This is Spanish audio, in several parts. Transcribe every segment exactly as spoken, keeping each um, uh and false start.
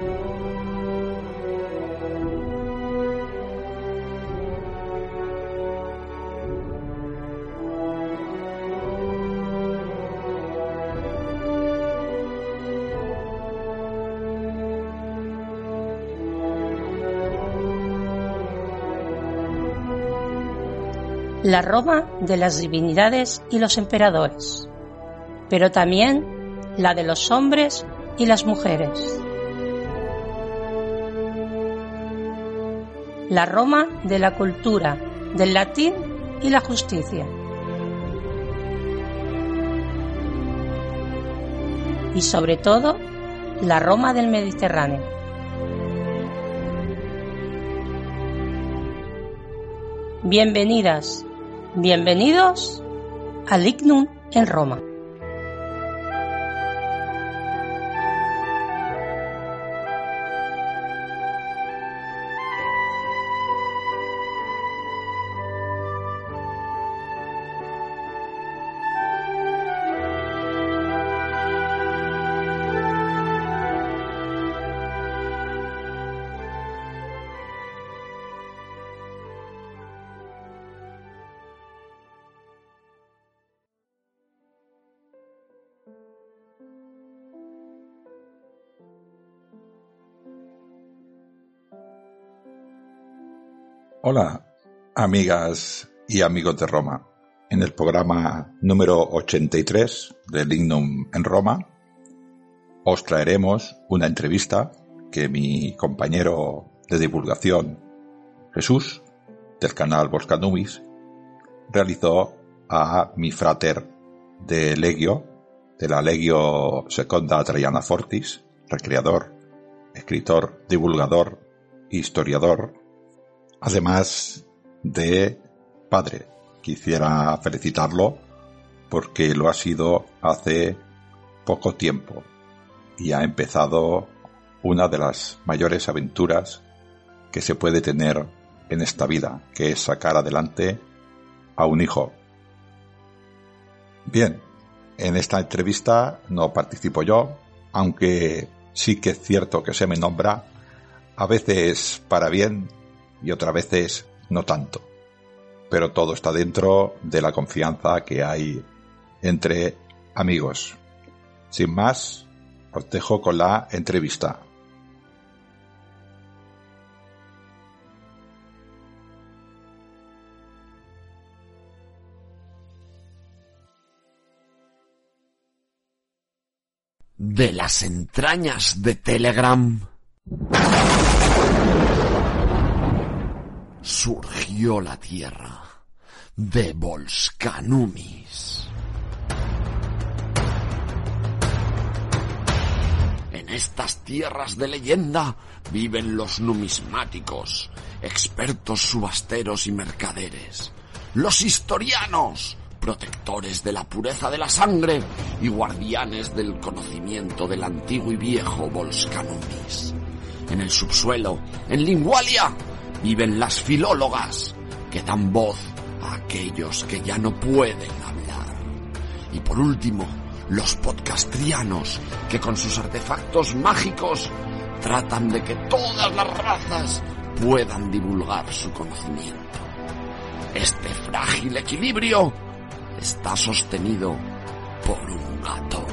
La Roma de las divinidades y los emperadores, pero también la de los hombres y las mujeres. La Roma de la cultura, del latín y la justicia. Y sobre todo, la Roma del Mediterráneo. Bienvenidas, bienvenidos al Lignum en Roma. Hola, amigas y amigos de Roma. En el programa número ochenta y tres de Lignum en Roma os traeremos una entrevista que mi compañero de divulgación, Jesús, del canal Volcanumis, realizó a mi frater de Legio, de la Legio Seconda Traiana Fortis, recreador, escritor, divulgador, historiador, además de padre. Quisiera felicitarlo porque lo ha sido hace poco tiempo y ha empezado una de las mayores aventuras que se puede tener en esta vida, que es sacar adelante a un hijo. Bien, en esta entrevista no participo yo, aunque sí que es cierto que se me nombra, a veces para bien y otras veces no tanto. Pero todo está dentro de la confianza que hay entre amigos. Sin más, os dejo con la entrevista. De las entrañas de Telegram surgió la tierra de Volcanumis. En estas tierras de leyenda viven los numismáticos, expertos subasteros y mercaderes, los historianos, protectores de la pureza de la sangre y guardianes del conocimiento del antiguo y viejo Volcanumis. En el subsuelo, en Lingualia, viven las filólogas, que dan voz a aquellos que ya no pueden hablar. Y por último, los podcastrianos, que con sus artefactos mágicos tratan de que todas las razas puedan divulgar su conocimiento. Este frágil equilibrio está sostenido por un gato.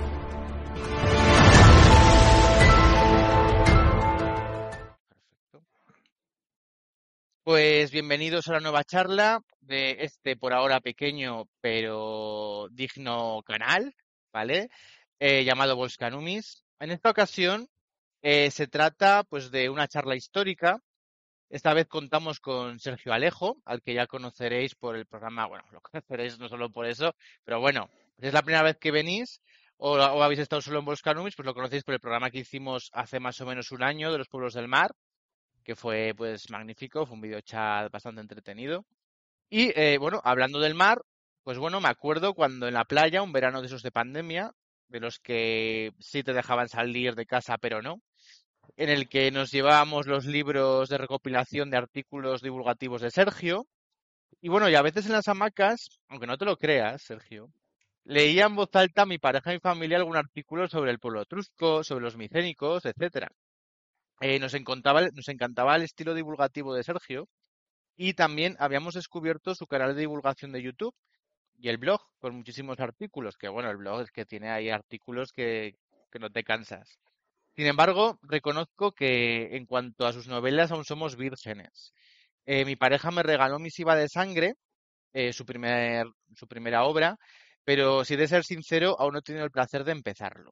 Pues bienvenidos a la nueva charla de este por ahora pequeño pero digno canal, ¿vale? Eh, llamado Volcanumis. En esta ocasión eh, se trata pues de una charla histórica. Esta vez contamos con Sergio Alejo, al que ya conoceréis por el programa, bueno, lo conoceréis no solo por eso, pero bueno, si es la primera vez que venís o, o habéis estado solo en Volcanumis, pues lo conocéis por el programa que hicimos hace más o menos un año de los pueblos del mar, que fue pues magnífico, fue un videochat bastante entretenido. Y eh, bueno, hablando del mar, pues bueno, me acuerdo cuando en la playa, un verano de esos de pandemia, de los que sí te dejaban salir de casa pero no, en el que nos llevábamos los libros de recopilación de artículos divulgativos de Sergio. Y bueno, y a veces en las hamacas, aunque no te lo creas, Sergio, leía en voz alta a mi pareja y familia algún artículo sobre el pueblo etrusco, sobre los micénicos, etcétera. Eh, nos encantaba, el- nos encantaba el estilo divulgativo de Sergio y también habíamos descubierto su canal de divulgación de YouTube y el blog con muchísimos artículos, que bueno, el blog es que tiene ahí artículos que, que no te cansas. Sin embargo, reconozco que en cuanto a sus novelas aún somos vírgenes. Eh, mi pareja me regaló Misiva de Sangre, eh, su primer, su primera obra, pero si he de ser sincero, aún no he tenido el placer de empezarlo.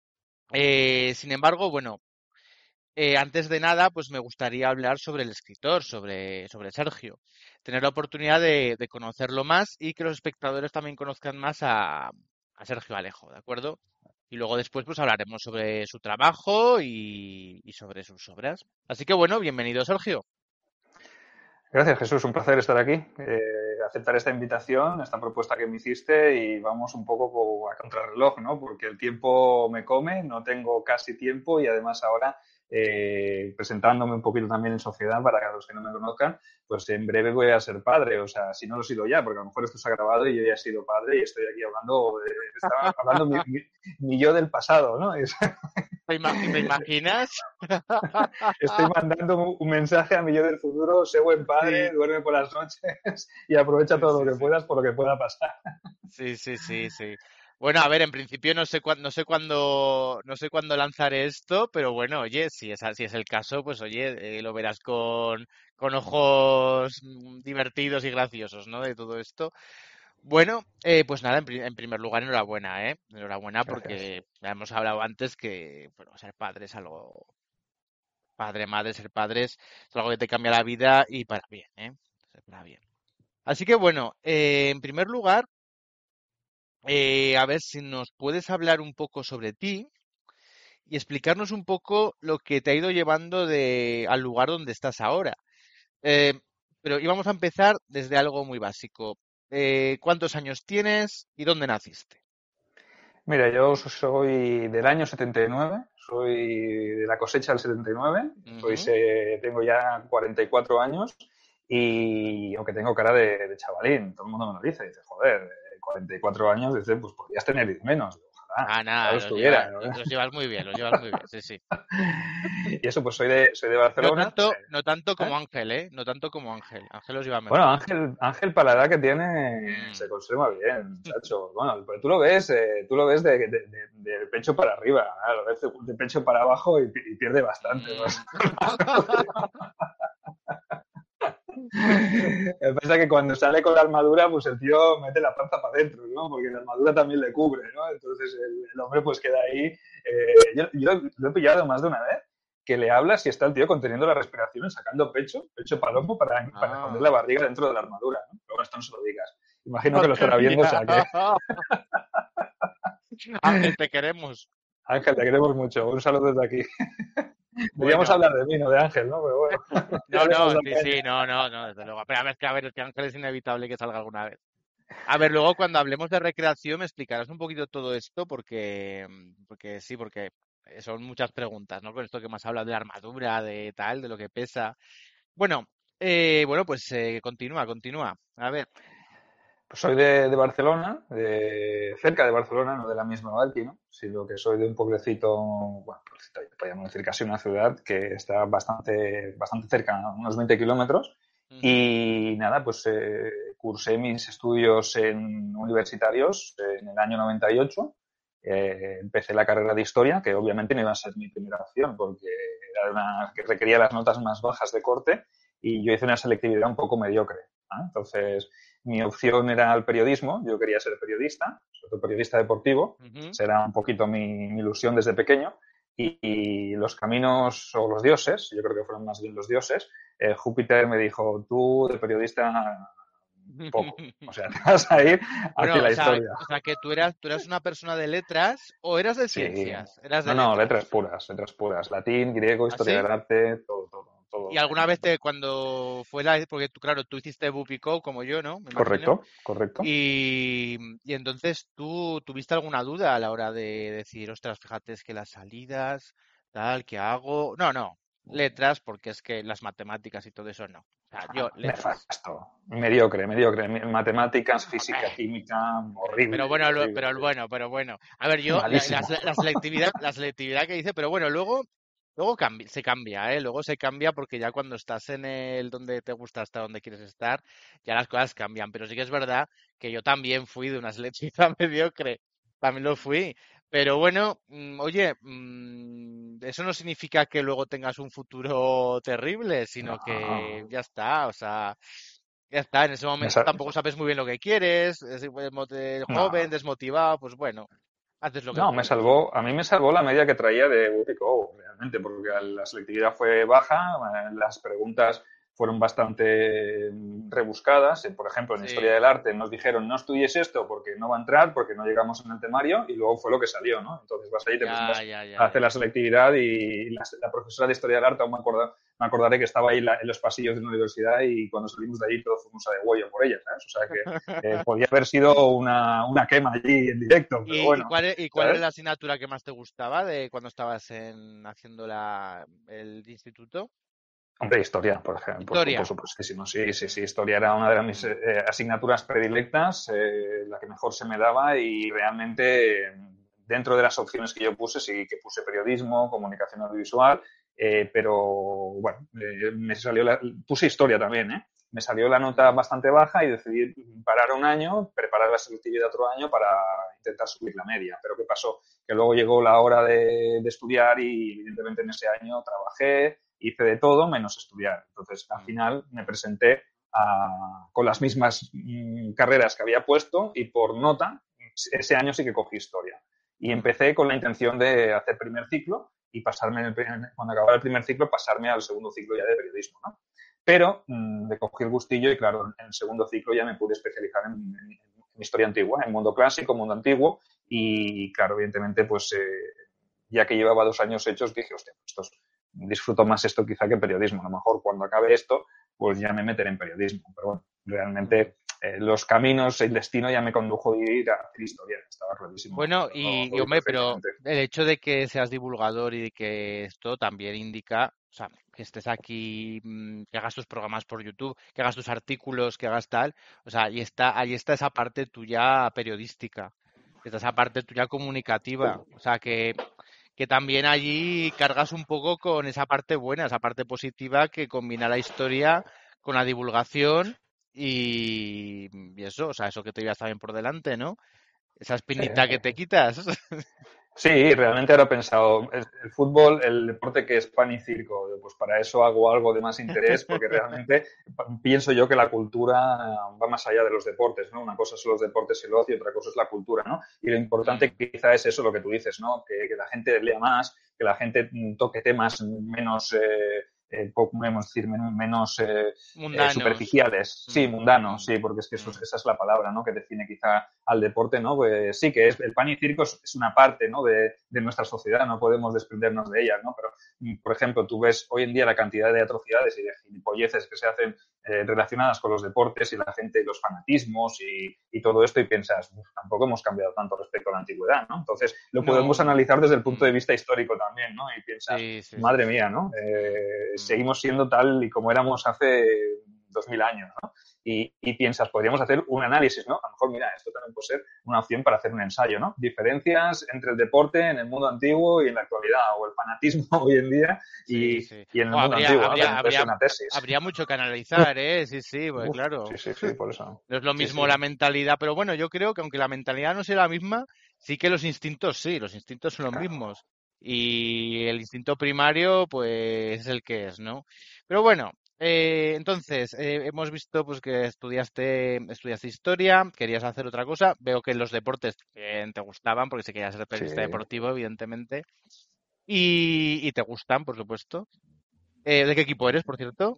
Eh, sin embargo, bueno, eh, antes de nada, pues me gustaría hablar sobre el escritor, sobre, sobre Sergio. Tener la oportunidad de, de conocerlo más y que los espectadores también conozcan más a, a Sergio Alejo, ¿de acuerdo? Y luego después pues hablaremos sobre su trabajo y, y sobre sus obras. Así que bueno, bienvenido Sergio. Gracias, Jesús. Un placer estar aquí. Eh, aceptar esta invitación, esta propuesta que me hiciste y vamos un poco co- a contrarreloj, ¿no? Porque el tiempo me come, no tengo casi tiempo y además ahora eh, presentándome un poquito también en sociedad para los que no me conozcan, pues en breve voy a ser padre. O sea, si no lo he sido ya, porque a lo mejor esto se ha grabado y yo ya he sido padre y estoy aquí hablando, de, estaba hablando mi, mi, mi yo del pasado, ¿no? Es, ¿Te, ima- te imaginas? Estoy mandando un, un mensaje a mi yo del futuro, sé buen padre, Sí, duerme por las noches y aprovecha sí, todo sí, lo que sí. puedas por lo que pueda pasar. Sí, sí, sí, sí. Bueno, a ver, en principio no sé cuándo, no sé cuándo, no sé cuándo lanzaré esto, pero bueno, oye, si es, si es el caso, pues oye, eh, lo verás con, con ojos mm, divertidos y graciosos, ¿no? De todo esto. Bueno, eh, pues nada, en, pri- en primer lugar, enhorabuena, ¿eh? Enhorabuena Gracias. porque ya hemos hablado antes que, bueno, ser padre es algo, padre, madre, ser padres es algo que te cambia la vida y para bien, ¿eh? Para bien. Así que bueno, eh, en primer lugar, eh, a ver si nos puedes hablar un poco sobre ti y explicarnos un poco lo que te ha ido llevando de, al lugar donde estás ahora. Eh, pero íbamos a empezar desde algo muy básico. Eh, ¿cuántos años tienes y dónde naciste? Mira, yo soy del año setenta y nueve, soy de la cosecha del setenta y nueve, soy, Ujú. se- tengo ya cuarenta y cuatro años y aunque tengo cara de, de chavalín, todo el mundo me lo dice, dice, joder, eh, cuarenta y cuatro años, dice, pues podrías tener diez menos, ojalá, Ah, ojalá nada, lo los llevas, estuviera, ¿no? los llevas muy bien, los llevas muy bien, sí, sí. Y eso, pues soy de, soy de No Barcelona. tanto, no tanto ¿Eh? como Ángel, ¿eh? No tanto como Ángel. Ángel los lleva Bueno, mejor. Ángel, Ángel para la edad que tiene Mm. se conserva bien, muchacho. Bueno, pero tú lo ves, eh, tú lo ves de, de, de, de pecho para arriba, ¿eh? Lo ves de, de pecho para abajo y, y pierde bastante. ¿No? Mm. Lo que pasa es que cuando sale con la armadura, pues el tío mete la panza para adentro, ¿no? Porque la armadura también le cubre, ¿no? Entonces el, el hombre pues queda ahí. Eh, yo, yo lo he pillado más de una vez que le hablas y está el tío conteniendo la respiración y sacando pecho, pecho palomo para, para esconder la Ah. barriga dentro de la armadura, ¿no? Pero bueno, esto no se lo digas. Imagino que lo Madre estará viendo, o mía. sea que Ángel, te queremos. Ángel, te queremos mucho. Un saludo desde aquí. Deberíamos Bueno, hablar de mí, no de Ángel, ¿no? Pero bueno, ya no, le hemos no, dado sí, caña. sí, no, no, no, desde luego. Pero a ver, que a ver, que Ángel es inevitable que salga alguna vez. A ver, luego cuando hablemos de recreación me explicarás un poquito todo esto porque, mm, porque sí, porque eh, son muchas preguntas, ¿no? Con esto que me has hablado de la armadura, de tal, de lo que pesa. Bueno, eh, bueno, pues eh, continúa, continúa. A ver. Pues soy de, de Barcelona, de, cerca de Barcelona, no de la misma Valky, ¿no? Sino que soy de un pueblecito, bueno, pueblecito, podríamos decir casi una ciudad que está bastante, bastante cerca, unos veinte kilómetros. Ujú. Y nada, pues eh, cursé mis estudios en universitarios en el año noventa y ocho. Eh, empecé la carrera de historia, que obviamente no iba a ser mi primera opción porque era una que requería las notas más bajas de corte y yo hice una selectividad un poco mediocre, ¿eh? Entonces, mi opción era el periodismo, yo quería ser periodista, sobre todo periodista deportivo, Ujú. será un poquito mi, mi ilusión desde pequeño, y, y, los caminos o los dioses, yo creo que fueron más bien los dioses, eh, Júpiter me dijo, tú de periodista poco, o sea, te vas a ir hacia Bueno, o la sea, historia. o sea que tú eras, tú eras una persona de letras o eras de Sí, ciencias, eras no, de no, letras letras. puras, letras puras, latín, griego, historia ¿Así? del arte, todo, todo, Y todo. alguna vez te, cuando fue la, porque tú, claro, tú hiciste Bupico como yo, ¿no? Me imagino. Correcto, correcto. Y, y entonces tú tuviste alguna duda a la hora de decir, ostras, fíjate, es que las salidas, tal, ¿qué hago? No, no, letras, porque es que las matemáticas y todo eso no. O sea, yo, letras. Nefasto, mediocre, mediocre. Matemáticas, física, Eh, química, Eh, horrible, Pero bueno, lo- horrible, pero horrible. bueno, pero bueno. A ver, yo la, la Malísimo. sele- la selectividad, la selectividad que hice, pero bueno, luego Luego cambi- se cambia, ¿eh? Luego se cambia porque ya cuando estás en el donde te gusta estar, donde quieres estar, ya las cosas cambian. Pero sí que es verdad que yo también fui de una selectiva mediocre. También lo fui. Pero bueno, mm, oye, mm, eso no significa que luego tengas un futuro terrible, sino que No, ya está, o sea, ya está. En ese me momento sa- tampoco sabes muy bien lo que quieres, es igual mo- eh, joven, no. desmotivado, pues bueno, haces lo que No, me puedes. salvó, a mí me salvó la media que traía de Whoopi Gow, realmente, porque Mm, la selectividad fue baja, eh, las preguntas fueron bastante mm, rebuscadas. Eh, Por ejemplo, en Historia sí, del Arte nos dijeron no estudies esto porque no va a entrar, porque no llegamos en el temario, y luego fue lo que salió, ¿no? Entonces vas ahí, te ya, presentas ya, ya, a hacer ya. la selectividad y la, la profesora de Historia del Arte, aún me, acorda- me acordaré que estaba ahí la- en los pasillos de la universidad y cuando salimos de allí todos fuimos a degüello por ella, ¿sabes? O sea que eh, podía haber sido una, una quema allí en directo, pero ¿Y, y bueno, cuál, e- y cuál era ¿sabes? la asignatura que más te gustaba de cuando estabas en, haciendo la, el instituto? Hombre, historia, por ejemplo, por, por Historia. supuestísimo. Sí, sí, sí. Historia era una de mis Mm, eh, asignaturas predilectas, eh, la que mejor se me daba y realmente eh, dentro de las opciones que yo puse, sí que puse periodismo, comunicación audiovisual, eh, pero bueno, eh, me salió la, puse historia también, ¿eh? Me salió la nota mm, bastante baja y decidí parar un año, preparar la selectividad otro año para intentar subir la media. Pero ¿qué pasó? Que luego llegó la hora de, de estudiar y evidentemente en ese año trabajé, hice de todo menos estudiar. Entonces, al mm, final me presenté a, con las mismas mm, carreras que había puesto y por nota, ese año sí que cogí historia. Y mm. empecé con la intención de hacer primer ciclo y pasarme, en el, cuando acabara el primer ciclo, pasarme al segundo ciclo ya de periodismo, ¿no? Pero mmm, le cogí el gustillo y, claro, en el segundo ciclo ya me pude especializar en, en, en historia antigua, en mundo clásico, mundo antiguo, y, claro, evidentemente, pues eh, ya que llevaba dos años hechos, dije, hostia, esto es, disfruto más esto quizá que periodismo. A lo mejor cuando acabe esto, pues ya me meteré en periodismo. Pero bueno, Mm. realmente eh, los caminos, el destino ya me condujo a ir a hacer historia. Estaba clarísimo. Bueno, Lo, y, lo y, vi hombre, pero perfectamente. el hecho de que seas divulgador y de que esto también indica, o sea, que estés aquí, mm, que hagas tus programas por YouTube, que hagas tus artículos, que hagas tal, o sea, ahí está, ahí está esa parte tuya periodística, está esa parte tuya comunicativa, o sea, que, que también allí cargas un poco con esa parte buena, esa parte positiva que combina la historia con la divulgación y, y eso, o sea, eso que te llevas también por delante, ¿no? Esa Sí. espinita que te quitas. Sí, realmente ahora he pensado, el, el fútbol, el deporte que es pan y circo, pues para eso hago algo de más interés, porque realmente pienso yo que la cultura va más allá de los deportes, ¿no? Una cosa son los deportes y el ocio, y otra cosa es la cultura, ¿no? Y lo importante Mm, quizá es eso lo que tú dices, ¿no? Que, que la gente lea más, que la gente toque temas menos, eh, eh, podemos decir, menos, menos eh, eh, mundanos. superficiales, sí, Mm, mundanos, mm, sí, porque es que eso, mm. esa es la palabra, ¿no? Que define quizá al deporte, ¿no? Pues sí, que es el pan y circo es, es una parte, ¿no? De, de, nuestra sociedad, no podemos desprendernos de ellas, ¿no? Pero, por ejemplo, tú ves hoy en día la cantidad de atrocidades y de gilipolleces que se hacen eh, relacionadas con los deportes y la gente, los fanatismos y, y todo esto y piensas, tampoco hemos cambiado tanto respecto a la antigüedad, ¿no? Entonces, lo podemos No. analizar desde el punto de Mm, vista histórico también, ¿no? Y piensas, sí, sí, sí, madre sí. mía, ¿no? Mm, Eh, mm. seguimos siendo tal y como éramos hace dos mil años, ¿no? Y, y, piensas, podríamos hacer un análisis, ¿no? A lo mejor, mira, esto también puede ser una opción para hacer un ensayo, ¿no? Diferencias entre el deporte en el mundo antiguo y en la actualidad, o el fanatismo hoy en día Sí, y, sí. y en el Oh, mundo habría, antiguo, ¿no? habría, También puede ser habría, una tesis. habría mucho que analizar, ¿eh? Sí, sí, pues Uf, claro. sí, sí, sí, por eso. No es lo Sí, mismo sí. la mentalidad, pero bueno, yo creo que aunque la mentalidad no sea la misma, sí que los instintos sí, los instintos son los Claro. mismos. Y el instinto primario, pues es el que es, ¿no? Pero bueno, eh, entonces, eh, hemos visto pues que estudiaste, estudiaste historia, querías hacer otra cosa. Veo que los deportes eh, te gustaban, porque si querías ser Sí. periodista deportivo, evidentemente. Y, y te gustan, por supuesto. Eh, ¿de qué equipo eres, por cierto?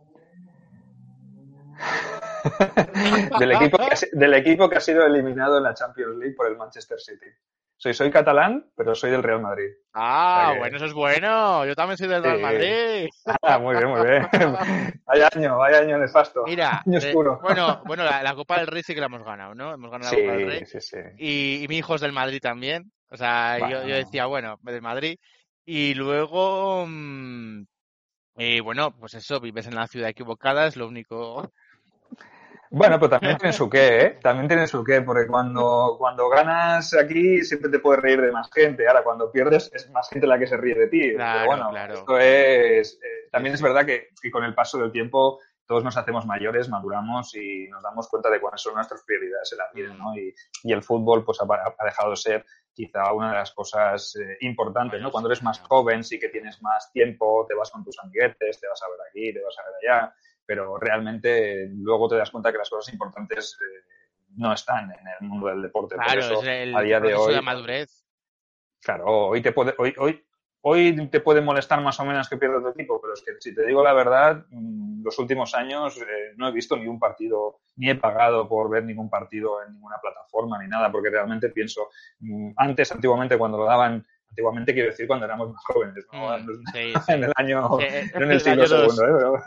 del, equipo que ha, del equipo que ha sido eliminado en la Champions League por el Manchester City. Soy, soy catalán, pero soy del Real Madrid. O sea Ah, bueno, que, eso es bueno. Yo también soy del Real sí. Madrid. Ah, muy bien, muy bien. Vaya año, vaya año nefasto. Mira, Año de- oscuro. bueno, bueno, la, la Copa del Rey sí que la hemos ganado, ¿no? Hemos ganado la Copa del Sí, Rey. sí, sí. Y, y mi hijo es del Madrid también. O sea, yo, yo Bueno, decía, bueno, del Madrid. Y luego, mm, y bueno, pues eso, vives en la ciudad equivocada, es lo único. Bueno, pero también tiene su qué, ¿eh? También tiene su qué, porque cuando, cuando ganas aquí siempre te puedes reír de más gente. Ahora, cuando pierdes es más gente la que se ríe de ti. Pero Claro, bueno, claro. esto es... eh, Sí, también es sí. verdad que, que con el paso del tiempo todos nos hacemos mayores, maduramos y nos damos cuenta de cuáles son nuestras prioridades en la vida, Mm. ¿no? Y, y el fútbol pues ha, ha dejado de ser quizá una de las cosas eh, importantes, ¿no? Bueno, sí, Cuando eres más claro. joven sí que tienes más tiempo, te vas con tus amiguetes, te vas a ver aquí, te vas a ver allá, pero realmente luego te das cuenta que las cosas importantes eh, no están en el mundo del deporte. Por Claro, es eso, a el día de proceso de hoy, madurez. claro, hoy te puede, hoy, hoy, hoy te puede molestar más o menos que pierdas tu equipo, pero es que si te digo la verdad, los últimos años eh, no he visto ni un partido, ni he pagado por ver ningún partido en ninguna plataforma ni nada, porque realmente pienso, antes, antiguamente, cuando lo daban, antiguamente quiero decir cuando éramos más jóvenes, Mm, ¿no? sí, En sí. el año, Sí, no en el el siglo año segundo, dos. ¿eh? Pero,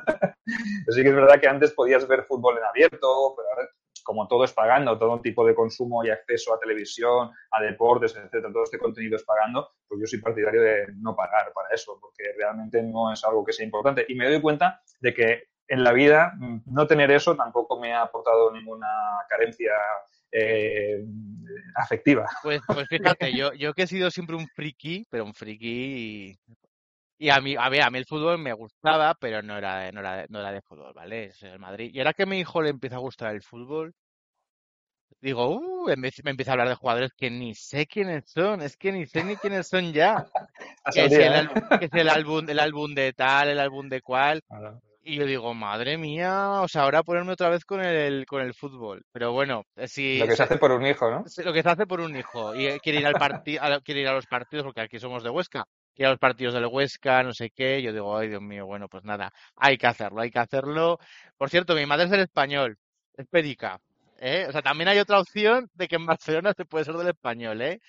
sí que es verdad que antes podías ver fútbol en abierto, pero ahora, como todo es pagando, todo tipo de consumo y acceso a televisión, a deportes, etcétera, todo este contenido es pagando, pues yo soy partidario de no pagar para eso, porque realmente no es algo que sea importante. Y me doy cuenta de que en la vida no tener eso tampoco me ha aportado ninguna carencia eh, afectiva. Pues, pues fíjate, yo, yo que he sido siempre un friki, pero un friki y, y a mí, a ver, a mí el fútbol me gustaba, pero no era, de- no era, de- no era de fútbol, ¿vale? Es el Madrid. Y ahora que a mi hijo le empieza a gustar el fútbol, digo, uh, me, me empieza a hablar de jugadores que ni sé quiénes son, es que ni sé ni quiénes son ya. Hasta Que el si el, día, al- ¿eh? que si el álbum, el álbum de tal, el álbum de cual. Bueno, Y yo digo, madre mía, o sea, ahora ponerme otra vez con el, con el fútbol. Pero bueno, eh, lo si que se se- hace por un hijo, ¿no? se- lo que se hace por un hijo y eh, quiere ir al partido, quiere ir a los partidos, porque aquí somos de Huesca, quiere ir a los partidos del Huesca, no sé qué, yo digo, ay, Dios mío, bueno, pues nada, hay que hacerlo, hay que hacerlo. Por cierto, mi madre es del Español, es perica, ¿eh? O sea, también hay otra opción de que en Barcelona se puede ser del Español, ¿eh?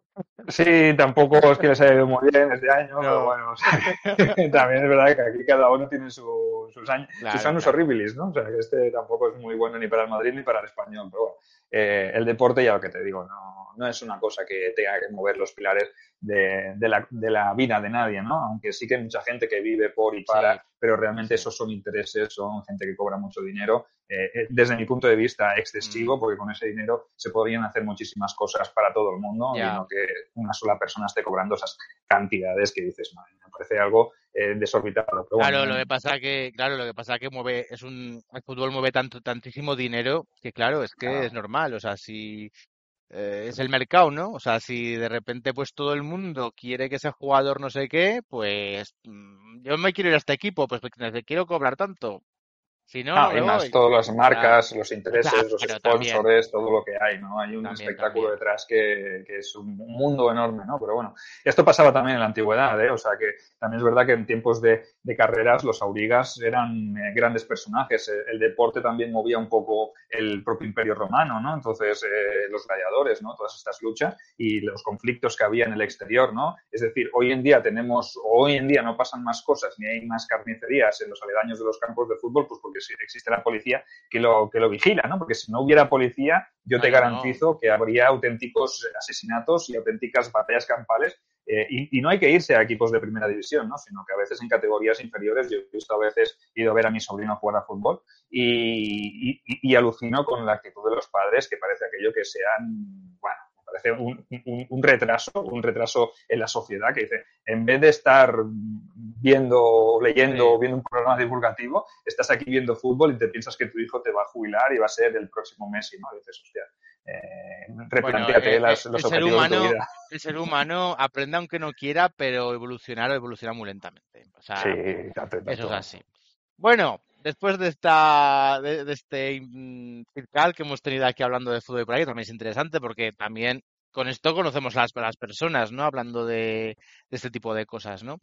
Sí, tampoco es que les haya ido muy bien este año, pero No. bueno, o sea, también es verdad que aquí cada uno tiene su- sus años, sus Claro, años claro. horribilis, ¿no? O sea, que este tampoco es muy bueno ni para el Madrid ni para el Español, pero bueno, eh, el deporte, ya lo que te digo, no, no es una cosa que tenga que mover los pilares de, de la, de la vida de nadie, ¿no? Aunque sí que hay mucha gente que vive por y Sí, para, pero realmente sí. esos son intereses, son gente que cobra mucho dinero, eh, eh, desde mi punto de vista Mm, excesivo, porque con ese dinero se podrían hacer muchísimas cosas para todo el mundo y ya. no que una sola persona esté cobrando esas cantidades que dices, madre, me parece algo eh, desorbitado. Pero bueno, Claro, lo eh, que pasa que, claro, lo que pasa que mueve, es un, el fútbol mueve tanto, tantísimo dinero que claro, es que es claro. normal, o sea, si eh, es el mercado, ¿no? O sea, si de repente pues todo el mundo quiere que ese jugador no sé qué, pues mm, yo me quiero ir a este equipo, pues porque quiero cobrar tanto. Si no, no Ah, me y más voy. todas las O sea, marcas, los intereses, los claro, también, sponsors, todo lo que hay, ¿no? Hay un también, espectáculo también. detrás que, que es un mundo enorme, ¿no? Pero bueno, esto pasaba también en la antigüedad, ¿eh? O sea que también es verdad que en tiempos de, de carreras los aurigas eran eh, grandes personajes. El, el, deporte también movía un poco el propio imperio romano, ¿no? Entonces, eh, los gladiadores, ¿no? Todas estas luchas y los conflictos que había en el exterior, ¿no? Es decir, hoy en día tenemos, hoy en día no pasan más cosas, ni hay más carnicerías en los aledaños de los campos de fútbol, pues porque existe la policía que lo, que lo vigila, ¿no? Porque si no hubiera policía, yo te No, no, no. garantizo que habría auténticos asesinatos y auténticas batallas campales. Eh, y, y, no hay que irse a equipos de primera división, ¿no? Sino que a veces en categorías inferiores, yo he visto a veces, he ido a ver a mi sobrino jugar a fútbol y, y, y alucino con la actitud de los padres, que parece aquello que sean, bueno, parece un, un, un retraso, un retraso en la sociedad que dice, en vez de estar viendo, leyendo, Sí. viendo un programa divulgativo, estás aquí viendo fútbol y te piensas que tu hijo te va a jubilar y va a ser el próximo Messi, ¿no? Y dices, hostia, eh, Bueno, replantéate eh, eh, las, el los ser objetivos de tu humano, vida. el ser humano aprende aunque no quiera, pero evolucionar o evoluciona muy lentamente. O Sí, sea, tanto, eso es tanto. así. Bueno, después de esta, de, de este mm, circal que hemos tenido aquí hablando de fútbol por ahí, también es interesante porque también con esto conocemos las, las personas, ¿no? Hablando de, de este tipo de cosas, ¿no?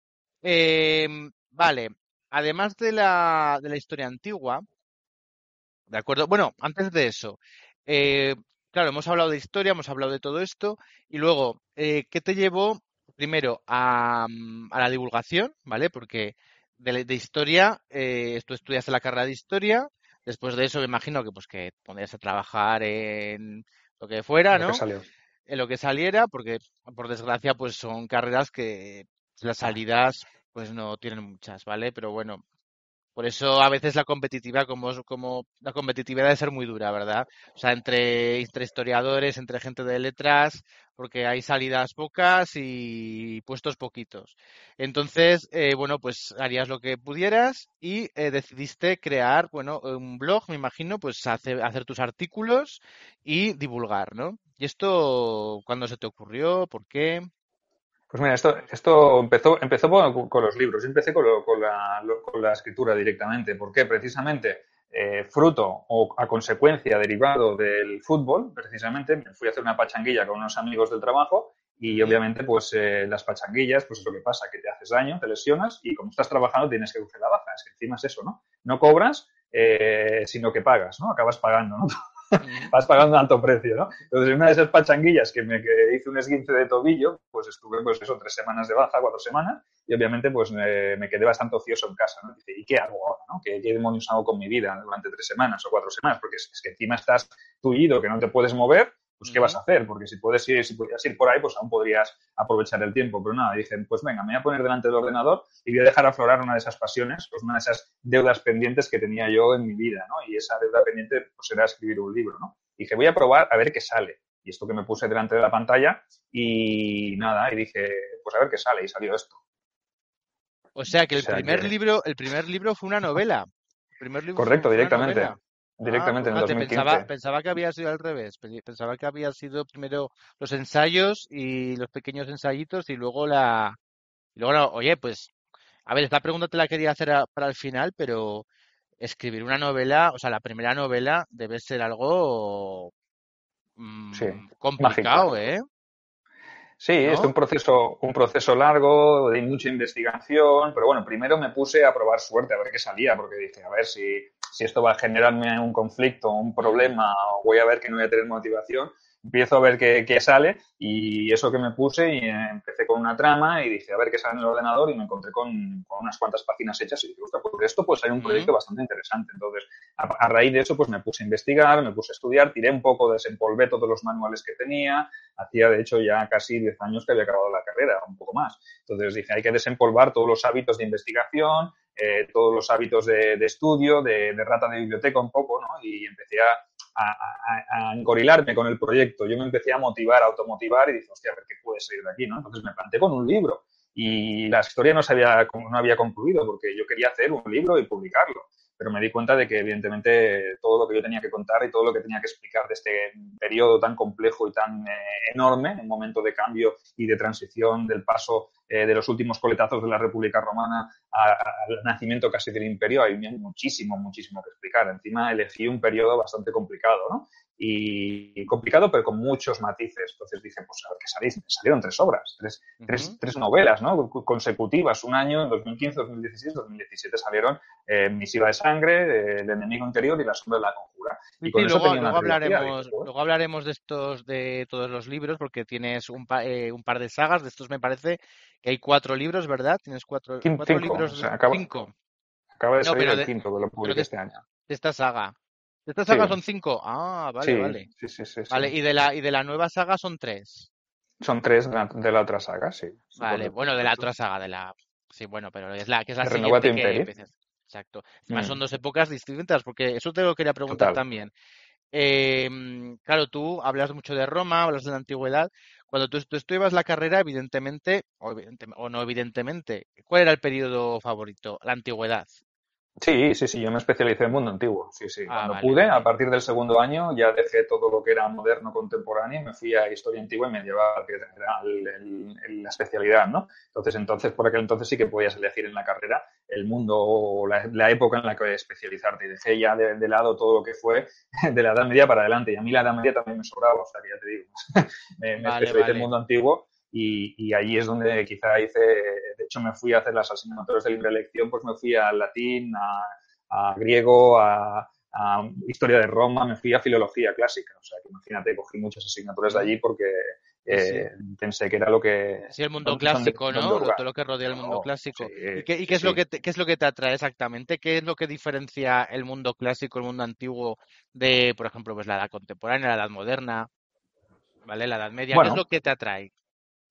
Em, vale, además de la, de la historia antigua, ¿de acuerdo? Bueno, antes de eso, eh, claro, hemos hablado de historia, hemos hablado de todo esto, y luego, eh, ¿qué te llevó primero a, mm, a la divulgación, ¿vale? Porque de, la- de historia, eh, tú estudiaste la carrera de historia, después de eso me imagino que pues que pondrías a trabajar en lo que fuera, Lo que ¿no? salió. En lo que saliera, porque por desgracia pues son carreras que las Ah, salidas pues no tienen muchas, ¿vale? Pero bueno. Por eso a veces la competitividad, como, es- como la competitividad debe ser muy dura, ¿verdad? O sea, entre, entre historiadores, entre gente de letras, porque hay salidas pocas y puestos poquitos. Entonces, eh, bueno, pues harías lo que pudieras y eh, decidiste crear, bueno, un blog, me imagino, pues hacer, hacer tus artículos y divulgar, ¿no? ¿Y esto cuándo se te ocurrió? ¿Por qué? Pues mira, esto, esto empezó, empezó con, con los libros. Yo empecé con, lo- con la, lo- con la escritura directamente. ¿Por qué? Precisamente eh, fruto o a consecuencia derivado del fútbol, precisamente me fui a hacer una pachanguilla con unos amigos del trabajo y Ujú. obviamente pues eh, las pachanguillas, pues es lo que pasa, que te haces daño, te lesionas y como estás trabajando tienes que coger la baja. Es que encima es eso, ¿no? No cobras, eh, sino que pagas, ¿no? Acabas pagando, ¿no? Ujú. Vas pagando un alto precio, ¿no? Entonces, en una de esas pachanguillas que me que hice un esguince de tobillo, pues estuve, pues eso, tres semanas de baja, cuatro semanas, y obviamente, pues me, me quedé bastante ocioso en casa, ¿no? Dice, ¿y qué hago ahora, no? ¿Qué, qué demonios hago con mi vida durante tres semanas o cuatro semanas? Porque es, es que encima estás tullido, que no te puedes mover, pues ¿qué vas Ujú. a hacer? Porque si puedes ir, si podías ir por ahí, pues aún podrías aprovechar el tiempo. Pero nada, dije, pues venga, me voy a poner delante del ordenador y voy a dejar aflorar una de esas pasiones, pues una de esas deudas pendientes que tenía yo en mi vida, ¿no? Y esa deuda pendiente, pues era escribir un libro, ¿no? Dije, voy a probar a ver qué sale. Y esto que me puse delante de la pantalla y nada, y dije, pues a ver qué sale, y salió esto. O sea que O el sea primer que, libro, el primer libro fue una novela. El primer libro fue, correcto, fue una novela. directamente. Ah, Directamente pues en el fíjate, pensaba, dos mil quince. pensaba que había sido al revés. Pe- Pensaba que había sido primero los ensayos y los pequeños ensayitos y luego la, y luego la- oye, pues, a ver, esta pregunta te la quería hacer a- para el final, pero escribir una novela, o sea, la primera novela debe ser algo Sí, mm, mágico. complicado, ¿eh? Sí, es un ¿No? proceso, un proceso largo, de mucha investigación, pero bueno, primero me puse a probar suerte, a ver qué salía, porque dije, a ver si, si esto va a generarme un conflicto, un Mm, problema, o voy a ver que no voy a tener motivación. Empiezo a ver qué, qué sale y eso que me puse y eh, empecé con una trama y dije, a ver qué sale en el ordenador y me encontré con, con unas cuantas páginas hechas y dije, ostras, pues esto puede ser un mm, proyecto bastante interesante. Entonces, a, a raíz de eso, pues me puse a investigar, me puse a estudiar, tiré un poco, desempolvé todos los manuales que tenía. Hacía, de hecho, ya casi diez años que había acabado la carrera, un poco más. Entonces dije, hay que desempolvar todos los hábitos de investigación, eh, todos los hábitos de, de estudio, de, de, rata de biblioteca un poco, ¿no? Y empecé a, a, a, a engorilarme con el proyecto. Yo me empecé a motivar, a automotivar y dije, hostia, a ver qué puede salir de aquí, ¿no? Entonces me planté con un libro y la historia no, se había, no había concluido porque yo quería hacer un libro y publicarlo. Pero me di cuenta de que, evidentemente, todo lo que yo tenía que contar y todo lo que tenía que explicar de este periodo tan complejo y tan eh, enorme, un momento de cambio y de transición del paso eh, de los últimos coletazos de la República Romana al nacimiento casi del imperio, hay muchísimo, muchísimo que explicar. Encima elegí un periodo bastante complicado, ¿no? Y complicado, pero con muchos matices. Entonces dije, pues a ver qué salís. Me salieron tres obras, tres, tres, ujú. tres novelas, ¿no? Consecutivas. Un año, en dos mil quince, dos mil dieciséis, dos mil diecisiete salieron eh, Misiva de Sangre, eh, El enemigo interior y La sombra de la conjura. Sí, Y sí, con eso luego, tenía una luego trilogía. Dije, hablaremos, pues, luego hablaremos de estos, de todos los libros, porque tienes un, pa- eh, un par de sagas, de estos me parece que hay cuatro libros, ¿verdad? Tienes cuatro, cuatro cinco. O libros, de- sea, acaba, cinco. acaba de No, salir pero el de, quinto, que lo pero publiqué de, este año. de esta saga. De esta Sí, saga son cinco. Ah, vale, sí, vale. sí, sí, sí, sí. Vale, y de la, y de la nueva saga son tres. Son tres de la, de la otra saga, sí, sí, Vale, correcto, bueno, de la correcto. otra saga, de la. Sí, bueno, pero es la que es la De Renovato siguiente que Imperi. empiezas. Exacto. Además son Mm, dos épocas distintas, porque eso te lo quería preguntar total. también. Eh, mm, claro, tú hablas mucho de Roma, hablas de la antigüedad. Cuando tú, tú estudiabas la carrera, evidentemente, o, evidente- o no evidentemente, ¿cuál era el periodo favorito? La antigüedad. Sí, sí, sí, yo me especialicé en mundo antiguo, sí, sí. Ah, Cuando vale, pude, a vale. partir del segundo año, ya dejé todo lo que era moderno, contemporáneo, y me fui a historia antigua y me llevaba, que era el- el- el- la especialidad, ¿no? Entonces, entonces, por aquel entonces sí que podías elegir en la carrera el mundo o la, la época en la que especializarte. Y dejé ya de, de lado todo lo que fue de la Edad Media para adelante. Y a mí la Edad Media también me sobraba, o sea, que ya te digo. me, me Vale, especialicé en vale. mundo antiguo y, y allí es donde quizá hice, de hecho me fui a hacer las asignaturas de libre elección, pues me fui al latín, a a griego, a, a, historia de Roma, me fui a filología clásica. O sea, que imagínate, cogí muchas asignaturas de Mm, allí porque sí, sí. eh, pensé que era lo que, Sí, el mundo donde, clásico, donde ¿no? Lo- hurgar. todo lo que rodea el mundo Claro, sí, clásico. ¿Y qué, y sí, qué es lo sí. que te, qué es lo que te atrae exactamente? ¿Qué es lo que diferencia el mundo clásico, el mundo antiguo de, por ejemplo, pues la edad contemporánea, la edad moderna, ¿vale? La edad media. ¿Qué es lo Bueno, que te atrae?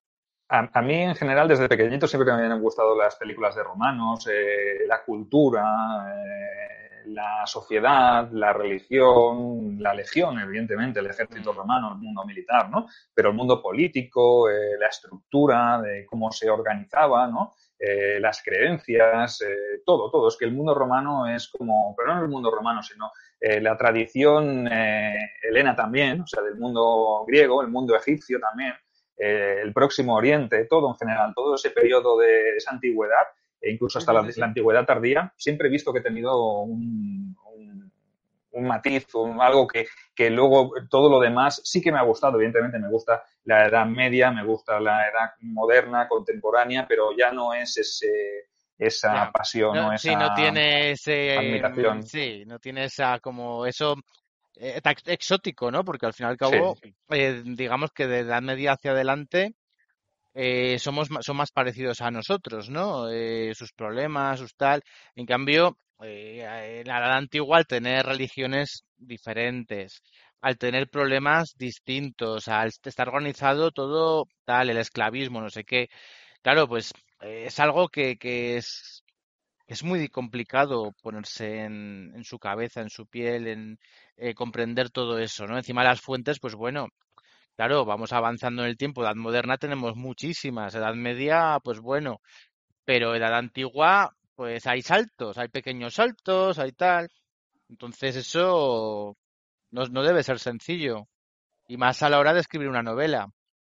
A, a mí, en general, desde pequeñito siempre me han gustado las películas de romanos, eh, la cultura, eh, la sociedad, la religión, la legión, evidentemente, el ejército romano, el mundo militar, ¿no? Pero el mundo político, eh, la estructura de cómo se organizaba, ¿no? Eh, las creencias, eh, todo, todo. Es que el mundo romano es como, pero no el mundo romano, sino eh, la tradición eh, helena también, o sea, del mundo griego, el mundo egipcio también, eh, el Próximo Oriente, todo en general, todo ese periodo de esa antigüedad, e incluso hasta Sí, la, sí, sí. la antigüedad tardía, siempre he visto que he tenido un, un, un matiz, un, algo que, que luego todo lo demás sí que me ha gustado. Evidentemente me gusta la Edad Media, me gusta la Edad Moderna, contemporánea, pero ya no es ese, esa Ya. pasión No, o sí, no esa tiene ese, mm, admiración. sí, no tiene esa, como eso eh, tan exótico, ¿no? Porque al fin y al Sí, cabo, eh, digamos que de Edad Media hacia adelante eh, somos, ma- son más parecidos a nosotros, ¿no? Eh, sus problemas, sus tal. En cambio, eh, en la Edad Antigua, al tener religiones diferentes, al tener problemas distintos, al estar organizado todo tal, el esclavismo, no sé qué, claro, pues eh, es algo que, que es, es muy complicado ponerse en, en su cabeza, en su piel, en eh, comprender todo eso, ¿no? Encima las fuentes, pues bueno. Claro, vamos avanzando en el tiempo. Edad moderna tenemos muchísimas. Edad media, pues bueno. Pero edad antigua, pues hay saltos, hay pequeños saltos, hay tal. Entonces eso no, no debe ser sencillo. Y más a la hora de escribir una novela.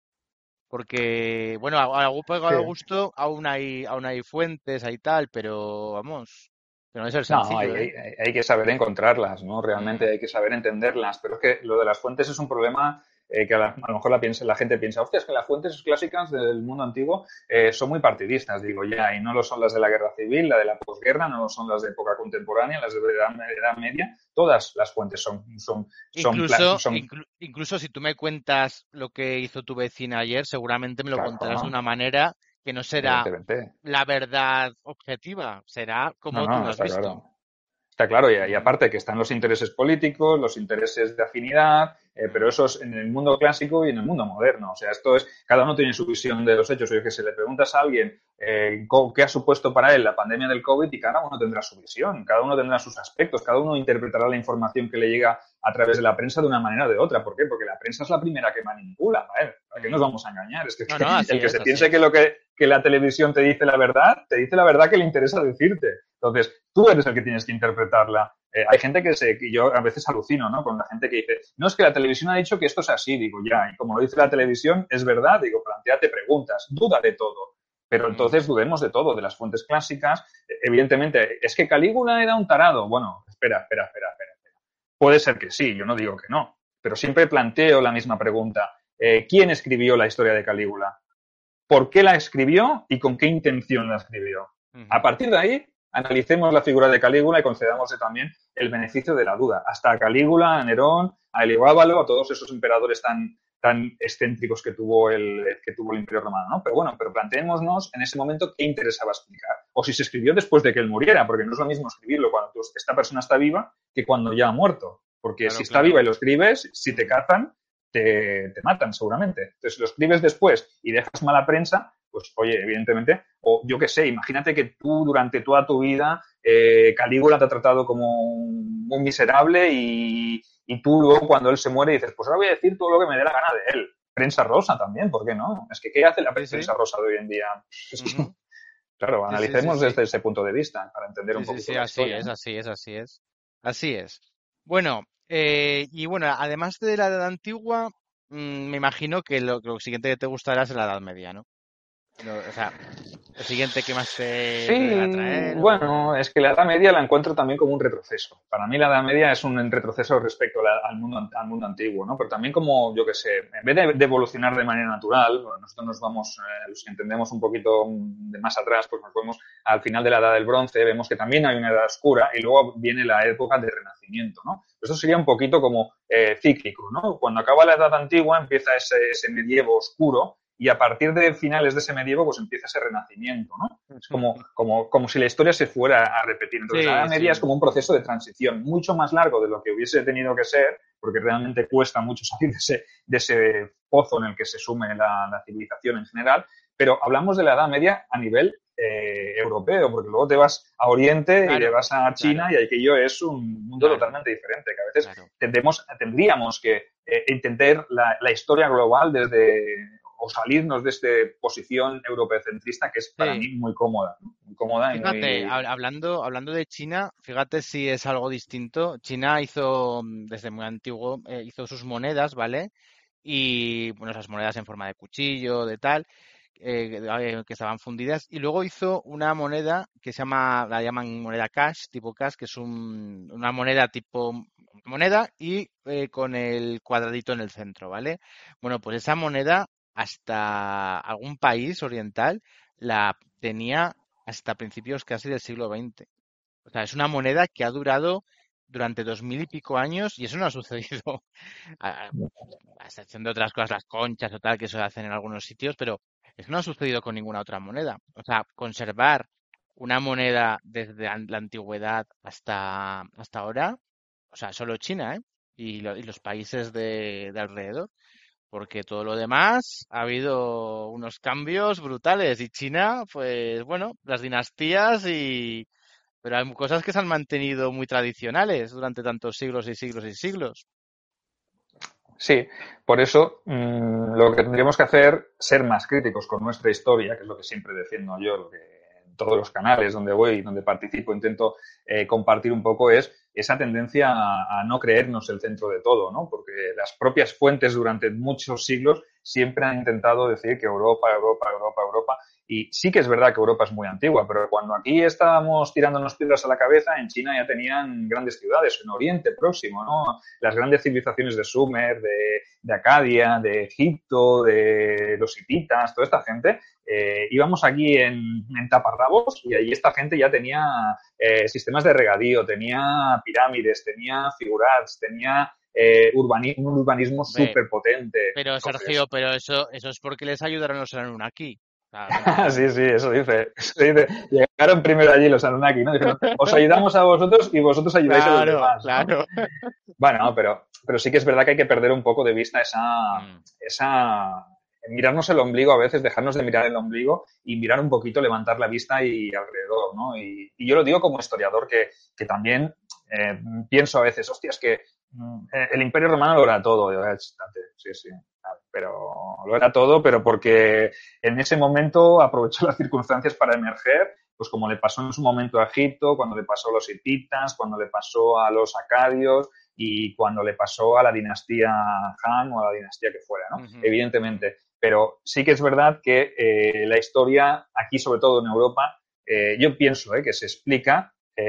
Porque, bueno, a, a gu- sí. a gusto aún hay, aún hay fuentes, hay tal, pero vamos, que no debe ser No, hay, sencillo, ¿eh? hay, hay que saber encontrarlas, ¿no? Realmente Mm, hay que saber entenderlas. Pero es que lo de las fuentes es un problema eh, que a, la- a lo mejor la, piensa, la gente piensa, hostia, es que las fuentes clásicas del mundo antiguo eh, son muy partidistas, digo ya, y no lo son las de la guerra civil, la de la posguerra, no lo son las de época contemporánea, las de edad, edad media. Todas las fuentes son, son, son, pla- Incluso, son, inclu- incluso si tú me cuentas lo que hizo tu vecina ayer, seguramente me lo contarás de claro, una manera que no será evidentemente. la verdad objetiva, será No, como tú no, lo has está visto. claro. Está claro, y, y Mm, aparte que están los intereses políticos, los intereses de afinidad, eh, pero mm, eso es en el mundo clásico y en el mundo moderno. O sea, esto es, cada uno tiene su visión de los hechos. Oye, que si le preguntas a alguien eh, co- qué ha supuesto para él la pandemia del COVID, y cada uno tendrá su visión, cada uno tendrá sus aspectos, cada uno interpretará la información que le llega a través de la prensa de una manera o de otra. ¿Por qué? Porque la prensa es la primera que manipula. A ver, ¿para qué nos mm. vamos a engañar? Es que, No, que no, así el que es, se así piense que es. lo que, que la televisión te dice la verdad, te dice la verdad que le interesa decirte. Entonces, tú eres el que tienes que interpretarla. Eh, hay gente que se, que yo a veces alucino, ¿no? Con la gente que dice, no, es que la televisión ha dicho que esto es así. Digo, ya, y como lo dice la televisión, es verdad. Digo, plantéate preguntas, duda de todo. Pero Mm, entonces dudemos de todo, de las fuentes clásicas. Evidentemente, es que Calígula era un tarado. Bueno, espera, espera, espera, espera. Puede ser que sí, yo no digo que no. Pero siempre planteo la misma pregunta. Eh, ¿Quién escribió la historia de Calígula? ¿Por qué la escribió y con qué intención la escribió? A ujú. partir de ahí, analicemos la figura de Calígula y concedamosle también el beneficio de la duda. Hasta a Calígula, a Nerón, a Heliogábalo, a todos esos emperadores tan, tan excéntricos que tuvo, el, que tuvo el Imperio Romano, ¿no? Pero bueno, pero planteémonos en ese momento qué interesaba explicar. O si se escribió después de que él muriera, porque no es lo mismo escribirlo cuando tú, esta persona está viva que cuando ya ha muerto. Porque si Claro, está viva claro. y lo escribes, si te Mm, cazan, te, te matan seguramente. Entonces, si lo escribes después y dejas mala prensa, pues oye, evidentemente, o yo qué sé, imagínate que tú durante toda tu vida eh, Calígula te ha tratado como un, un miserable y, y, tú luego cuando él se muere dices, pues ahora voy a decir todo lo que me dé la gana de él. Prensa rosa también, ¿por qué no? Es que ¿qué hace la sí, sí. prensa rosa de hoy en día? Ujú. Claro, Sí, sí, sí, analicemos sí. desde ese punto de vista para entender un Sí, sí, poquito sí, la así historia, es, ¿no? así es, así es. Así es. Bueno, eh, y bueno, además de la edad antigua, mm, me imagino que lo, lo siguiente que te gustará es la edad media, ¿no? Lo- o sea, lo siguiente que más te, te debe Sí, atraer o... bueno, es que la Edad Media la encuentro también como un retroceso. Para mí la Edad Media es un retroceso respecto a la- al mundo, al mundo antiguo, ¿no? Pero también como, yo qué sé, en vez de, de evolucionar de manera natural, bueno, nosotros nos vamos, eh, los que entendemos un poquito de más atrás, pues nos vemos al final de la Edad del Bronce, vemos que también hay una Edad Oscura y luego viene la época de Renacimiento, ¿no? Eso sería un poquito como eh, cíclico, ¿no? Cuando acaba la Edad Antigua empieza ese, ese medievo oscuro y a partir de finales de ese medievo pues empieza ese renacimiento, ¿no? Es como, como, como si la historia se fuera a repetir. Entonces la Edad Sí, Media sí. es como un proceso de transición mucho más largo de lo que hubiese tenido que ser, porque realmente cuesta mucho salir de ese, de ese pozo en el que se sume la, la civilización en general, pero hablamos de la Edad Media a nivel eh, europeo, porque luego te vas a Oriente claro, y te vas a China claro. y aquello es un mundo claro. totalmente diferente, que a veces claro. tendemos, tendríamos que eh, entender la, la historia global desde... o salirnos de esta posición europeocentrista que es para sí. mí muy cómoda, ¿no? Muy cómoda fíjate, y muy... hablando, hablando de China, fíjate si es algo distinto. China hizo, desde muy antiguo, eh, hizo sus monedas, ¿vale? Y, bueno, esas monedas en forma de cuchillo, de tal, eh, que estaban fundidas. Y luego hizo una moneda que se llama, la llaman moneda cash, tipo cash, que es un, una moneda tipo moneda y eh, con el cuadradito en el centro, ¿vale? Bueno, pues esa moneda hasta algún país oriental la tenía hasta principios casi del siglo veinte. O sea, es una moneda que ha durado durante dos mil y pico años y eso no ha sucedido, a, a excepción de otras cosas, las conchas o tal, que eso hacen en algunos sitios, pero eso no ha sucedido con ninguna otra moneda. O sea, conservar una moneda desde la antigüedad hasta, hasta ahora, o sea, solo China, ¿eh? Y, lo, y los países de, de alrededor. Porque todo lo demás ha habido unos cambios brutales y China, pues bueno, las dinastías y... Pero hay cosas que se han mantenido muy tradicionales durante tantos siglos y siglos y siglos. Sí, por eso mmm, lo que tendríamos que hacer, ser más críticos con nuestra historia, que es lo que siempre defiendo yo, lo que en todos los canales donde voy, donde participo, intento eh, compartir un poco, es esa tendencia a, a no creernos el centro de todo, ¿no? Porque las propias fuentes durante muchos siglos siempre han intentado decir que Europa, Europa, Europa, Europa. Y sí que es verdad que Europa es muy antigua, pero cuando aquí estábamos tirándonos piedras a la cabeza, en China ya tenían grandes ciudades, en Oriente Próximo, ¿no? Las grandes civilizaciones de Sumer, de, de Acadia, de Egipto, de los hititas, toda esta gente, eh, íbamos aquí en, en taparrabos y allí esta gente ya tenía eh, sistemas de regadío, tenía pirámides, tenía figurats, tenía... Eh, urbanismo, un urbanismo súper potente. Pero Sergio, pero eso, eso es porque les ayudaron los Anunnaki. sí, sí, eso dice, eso dice. Llegaron primero allí los Anunnaki, ¿no? Dijeron, os ayudamos a vosotros y vosotros ayudáis claro, a los demás, ¿no? Claro. Bueno, pero, pero sí que es verdad que hay que perder un poco de vista esa, mm. esa, mirarnos el ombligo a veces, dejarnos de mirar el ombligo y mirar un poquito, levantar la vista y alrededor, ¿no? Y, y yo lo digo como historiador que, que también eh, pienso a veces, hostias, que el Imperio Romano lo era todo. Sí, sí, pero lo era todo, pero porque en ese momento aprovechó las circunstancias para emerger, pues como le pasó en su momento a Egipto, cuando le pasó a los hititas, cuando le pasó a los acadios y cuando le pasó a la dinastía Han o a la dinastía que fuera, ¿no? Uh-huh. Evidentemente. Pero sí que es verdad que eh, la historia, aquí sobre todo en Europa, eh, yo pienso eh, que se explica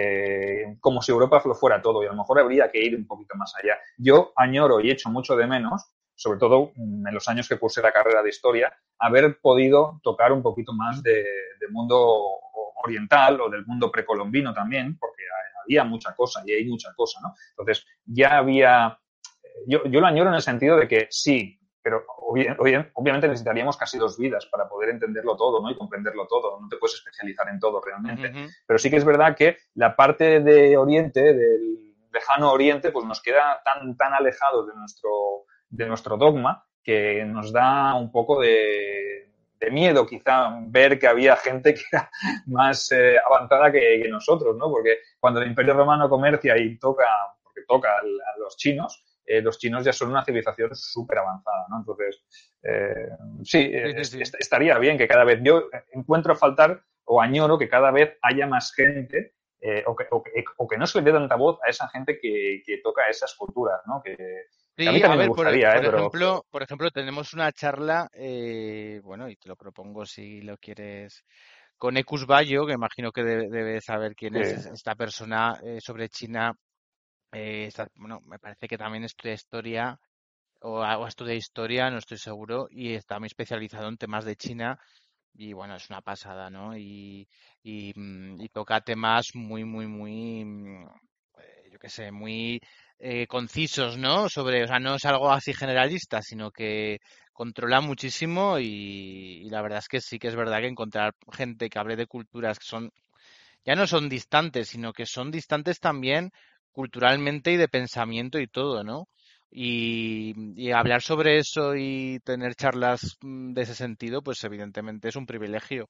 Eh, como si Europa lo fuera todo y a lo mejor habría que ir un poquito más allá. Yo añoro y echo mucho de menos, sobre todo en los años que cursé la carrera de historia, haber podido tocar un poquito más de, de mundo oriental o del mundo precolombino también, porque había mucha cosa y hay mucha cosa, ¿no? Entonces ya había, yo, yo lo añoro en el sentido de que sí, pero obviamente necesitaríamos casi dos vidas para poder entenderlo todo, ¿no? Y comprenderlo todo. No te puedes especializar en todo realmente. Uh-huh. Pero sí que es verdad que la parte de Oriente, del lejano Oriente, pues nos queda tan, tan alejado de nuestro, de nuestro dogma que nos da un poco de, de miedo quizá ver que había gente que era más eh, avanzada que, que nosotros, ¿no? Porque cuando el Imperio Romano comercia y toca, porque toca a los chinos, Eh, los chinos ya son una civilización súper avanzada, ¿no? Entonces, eh, sí, sí, sí, sí, estaría bien que cada vez, yo encuentro faltar o añoro que cada vez haya más gente eh, o, que, o, que, o que no se le dé tanta voz a esa gente que, que toca esas culturas, ¿no? Que, sí, que a mí también a ver, me gustaría, por, por ¿eh? ejemplo, Pero... por ejemplo, tenemos una charla, eh, bueno, y te lo propongo si lo quieres, con Ecus Bayo, que imagino que debe, debe saber quién sí. es esta persona eh, sobre China. Eh, esta, bueno, me parece que también estudia historia o, o estudia historia, no estoy seguro, y está muy especializado en temas de China y bueno, es una pasada, ¿no? Y, y, y toca temas muy, muy, muy, yo qué sé, muy eh, concisos, ¿no? Sobre, o sea, no es algo así generalista, sino que controla muchísimo y, y la verdad es que sí que es verdad que encontrar gente que hable de culturas que son, ya no son distantes, sino que son distantes también culturalmente y de pensamiento y todo, ¿no? Y, y hablar sobre eso y tener charlas mm, de ese sentido, pues evidentemente es un privilegio.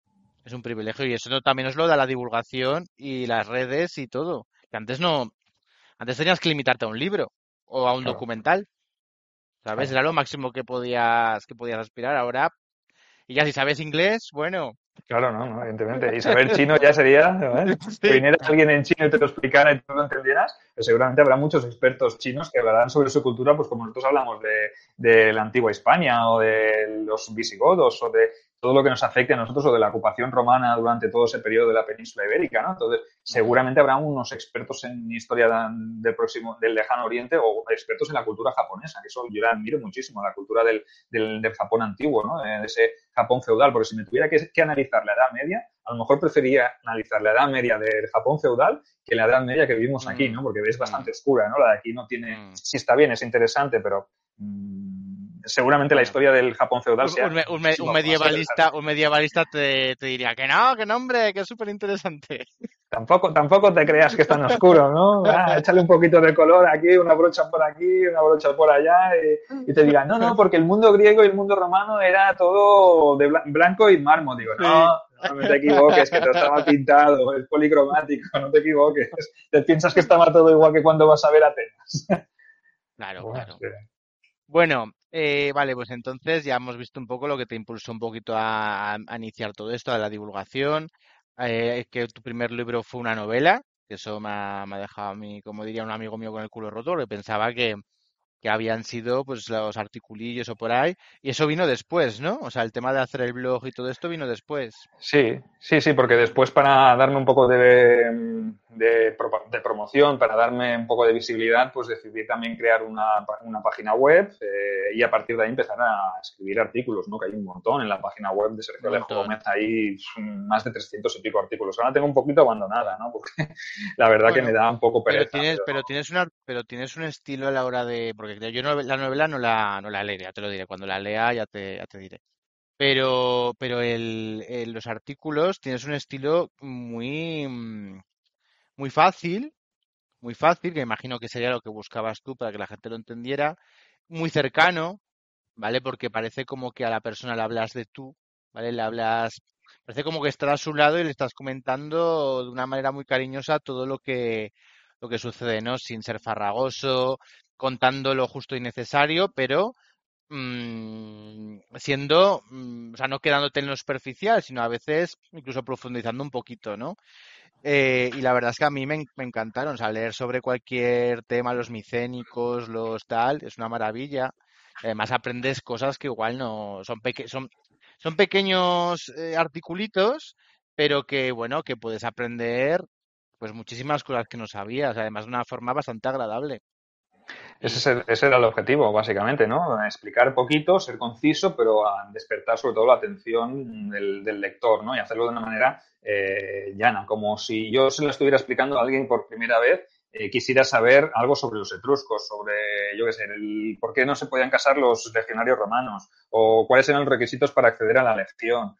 Es un privilegio y eso no- también nos lo da la divulgación y las redes y todo. Que antes no, antes tenías que limitarte a un libro o a un Claro, documental, ¿sabes? claro. Era lo máximo que podías que podías aspirar. Ahora, y ya si sabes inglés, bueno, Claro, no, no, evidentemente. Y saber chino ya sería, ¿eh? Que sí, viniera alguien en chino y te lo explicara y tú lo entendieras, pues seguramente habrá muchos expertos chinos que hablarán sobre su cultura, pues como nosotros hablamos de, de la antigua España o de los visigodos o de todo lo que nos afecte a nosotros o de la ocupación romana durante todo ese periodo de la península ibérica, ¿no? Entonces, Ujú, seguramente habrá unos expertos en historia del próximo, del lejano oriente o expertos en la cultura japonesa, que eso yo la admiro muchísimo, la cultura del, del, del Japón antiguo, ¿no? De ese Japón feudal, porque si me tuviera que, que analizar la Edad Media, a lo mejor preferiría analizar la Edad Media del Japón feudal que la Edad Media que vivimos aquí, mm, ¿no? Porque es mm, bastante oscura, ¿no? La de aquí no tiene, mm. sí está bien, es interesante, pero mmm, seguramente la Bueno, historia del Japón feudal un, sea un me- un me- un muchísimo más medievalista, interesante. un medievalista te, te diría que no, que no, hombre, que es súper interesante. Tampoco, tampoco te creas que es tan oscuro, ¿no? Ah, échale un poquito de color aquí, una brocha por aquí, una brocha por allá, y, y te digan, no, no, porque el mundo griego y el mundo romano era todo de bla- blanco y mármol. Digo, Sí, no, no, no te equivoques, que todo estaba pintado, es policromático, no te equivoques. Te piensas que estaba todo igual que cuando vas a ver Atenas. claro, Bueno, claro. sí. Bueno, eh, vale, pues entonces ya hemos visto un poco lo que te impulsó un poquito a, a iniciar todo esto, a la divulgación, eh, que tu primer libro fue una novela, que eso me ha, me ha dejado a mí, como diría un amigo mío, con el culo roto, porque pensaba que, que habían sido pues los articulillos o por ahí, y eso vino después, ¿no? O sea, el tema de hacer el blog y todo esto vino después. Sí, sí, sí, porque después para darme un poco de, de, pro- de promoción, para darme un poco de visibilidad, pues decidí también crear una, pa- una página web eh, y a partir de ahí empezar a escribir artículos, ¿no? Que hay un montón en la página web de Un Sergio Alejo montón. Gómez, hay más de trescientos y pico artículos. Ahora tengo un poquito abandonada, ¿no? Porque la verdad que me Bueno, da un poco pero pereza, tienes, pero pero tienes una, pero tienes un estilo a la hora de, porque yo no- la novela no la, no la leeré, ya te lo diré, cuando la lea ya te, ya te diré. Pero, pero el, el- los artículos tienes un estilo muy, mm, muy fácil, muy fácil, que imagino que sería lo que buscabas tú para que la gente lo entendiera, muy cercano, ¿vale? Porque parece como que a la persona le hablas de tú, ¿vale? Le hablas, parece como que estás a su lado y le estás comentando de una manera muy cariñosa todo lo que, lo que sucede, ¿no? Sin ser farragoso, contando lo justo y necesario, pero mm, siendo, mm, o sea, no quedándote en lo superficial, sino a veces incluso profundizando un poquito, ¿no? Eh, y la verdad es que a mí me, en- me encantaron, o sea, leer sobre cualquier tema, los micénicos, los tal, es una maravilla. Además aprendes cosas que igual no son peque- son, son pequeños eh, articulitos, pero que bueno, que puedes aprender pues muchísimas cosas que no sabías, además de una forma bastante agradable. ese, Y es el- ese era el objetivo, básicamente, ¿no? Explicar poquito, ser conciso, pero a despertar sobre todo la atención del, del lector, ¿no? Y hacerlo de una manera eh, llana, como si yo se lo estuviera explicando a alguien por primera vez, eh, quisiera saber algo sobre los etruscos, sobre, yo qué sé, el, por qué no se podían casar los legionarios romanos, o cuáles eran los requisitos para acceder a la legión,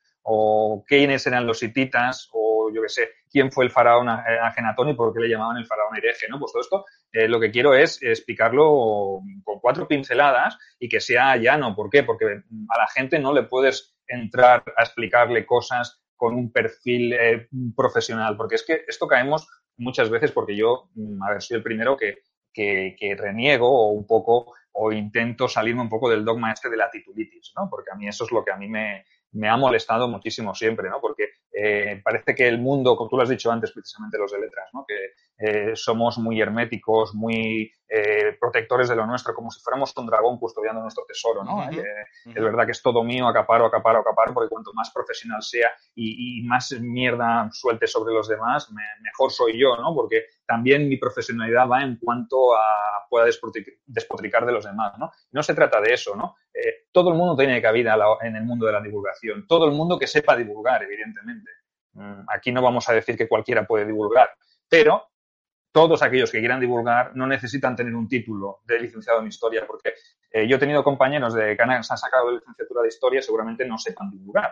o quiénes eran los hititas, o yo qué sé, quién fue el faraón Ajenatón y por qué le llamaban el faraón hereje, ¿no? Pues todo esto eh, lo que quiero es explicarlo con cuatro pinceladas y que sea llano. ¿Por qué? Porque a la gente no le puedes entrar a explicarle cosas con un perfil eh, profesional, porque es que esto caemos muchas veces porque yo, a ver, soy el primero que, que, que reniego o un poco o intento salirme un poco del dogma este de la titulitis, ¿no? Porque a mí eso es lo que a mí me, me ha molestado muchísimo siempre, ¿no? Porque eh, parece que el mundo, como tú lo has dicho antes, precisamente los de letras, ¿no? Que eh, somos muy herméticos, muy eh, protectores de lo nuestro, como si fuéramos un dragón custodiando nuestro tesoro, ¿no? ujú, Eh, es ujú. verdad que es todo mío, acaparo, acaparo, acaparo, porque cuanto más profesional sea y, y más mierda suelte sobre los demás, me, mejor soy yo, ¿no? Porque también mi profesionalidad va en cuanto a pueda despotricar de los demás, ¿no? No se trata de eso, ¿no? Eh, todo el mundo tiene cabida en el mundo de la divulgación, todo el mundo que sepa divulgar, evidentemente. Aquí no vamos a decir que cualquiera puede divulgar, pero todos aquellos que quieran divulgar no necesitan tener un título de licenciado en historia, porque eh, yo he tenido compañeros de que han, se han sacado de licenciatura de historia, seguramente no sepan divulgar.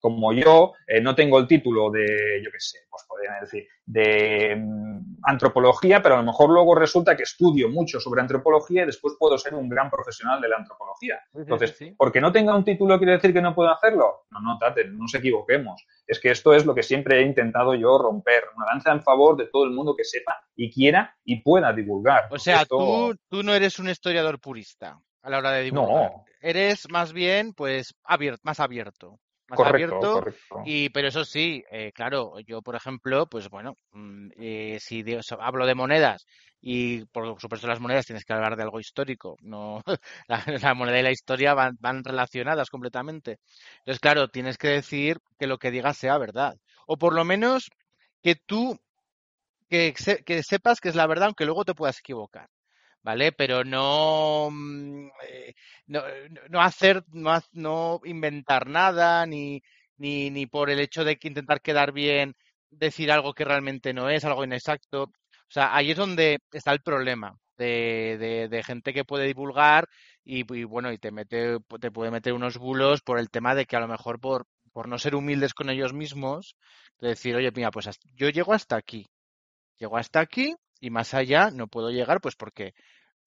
como yo eh, no tengo el título de, yo qué sé, pues podrían decir, de um, antropología, pero a lo mejor luego resulta que estudio mucho sobre antropología y después puedo ser un gran profesional de la antropología. Entonces, sí, sí, sí. ¿Porque no tenga un título quiere decir que no puedo hacerlo? No, no, Tate, no nos equivoquemos. Es que esto es lo que siempre he intentado yo romper, una lanza en favor de todo el mundo que sepa y quiera y pueda divulgar. O sea, esto... tú, tú no eres un historiador purista a la hora de divulgar. No. Eres más bien, pues, abierto, más abierto. Más correcto, abierto, correcto. Y, pero eso sí, eh, claro, yo, por ejemplo, pues bueno, eh, si de, so, hablo de monedas y, por supuesto, las monedas tienes que hablar de algo histórico, no la, la moneda y la historia van, van relacionadas completamente. Entonces, claro, tienes que decir que lo que digas sea verdad. O por lo menos que tú, que, se, que sepas que es la verdad, aunque luego te puedas equivocar. ¿Vale? Pero no, eh, no, no hacer, no, no inventar nada, ni, ni, ni por el hecho de que intentar quedar bien, decir algo que realmente no es, algo inexacto. O sea, ahí es donde está el problema de, de, de gente que puede divulgar y, y bueno, y te mete, te puede meter unos bulos por el tema de que a lo mejor por, por no ser humildes con ellos mismos, de decir, oye, mira, pues hasta, yo llego hasta aquí, llego hasta aquí. Y más allá no puedo llegar, pues porque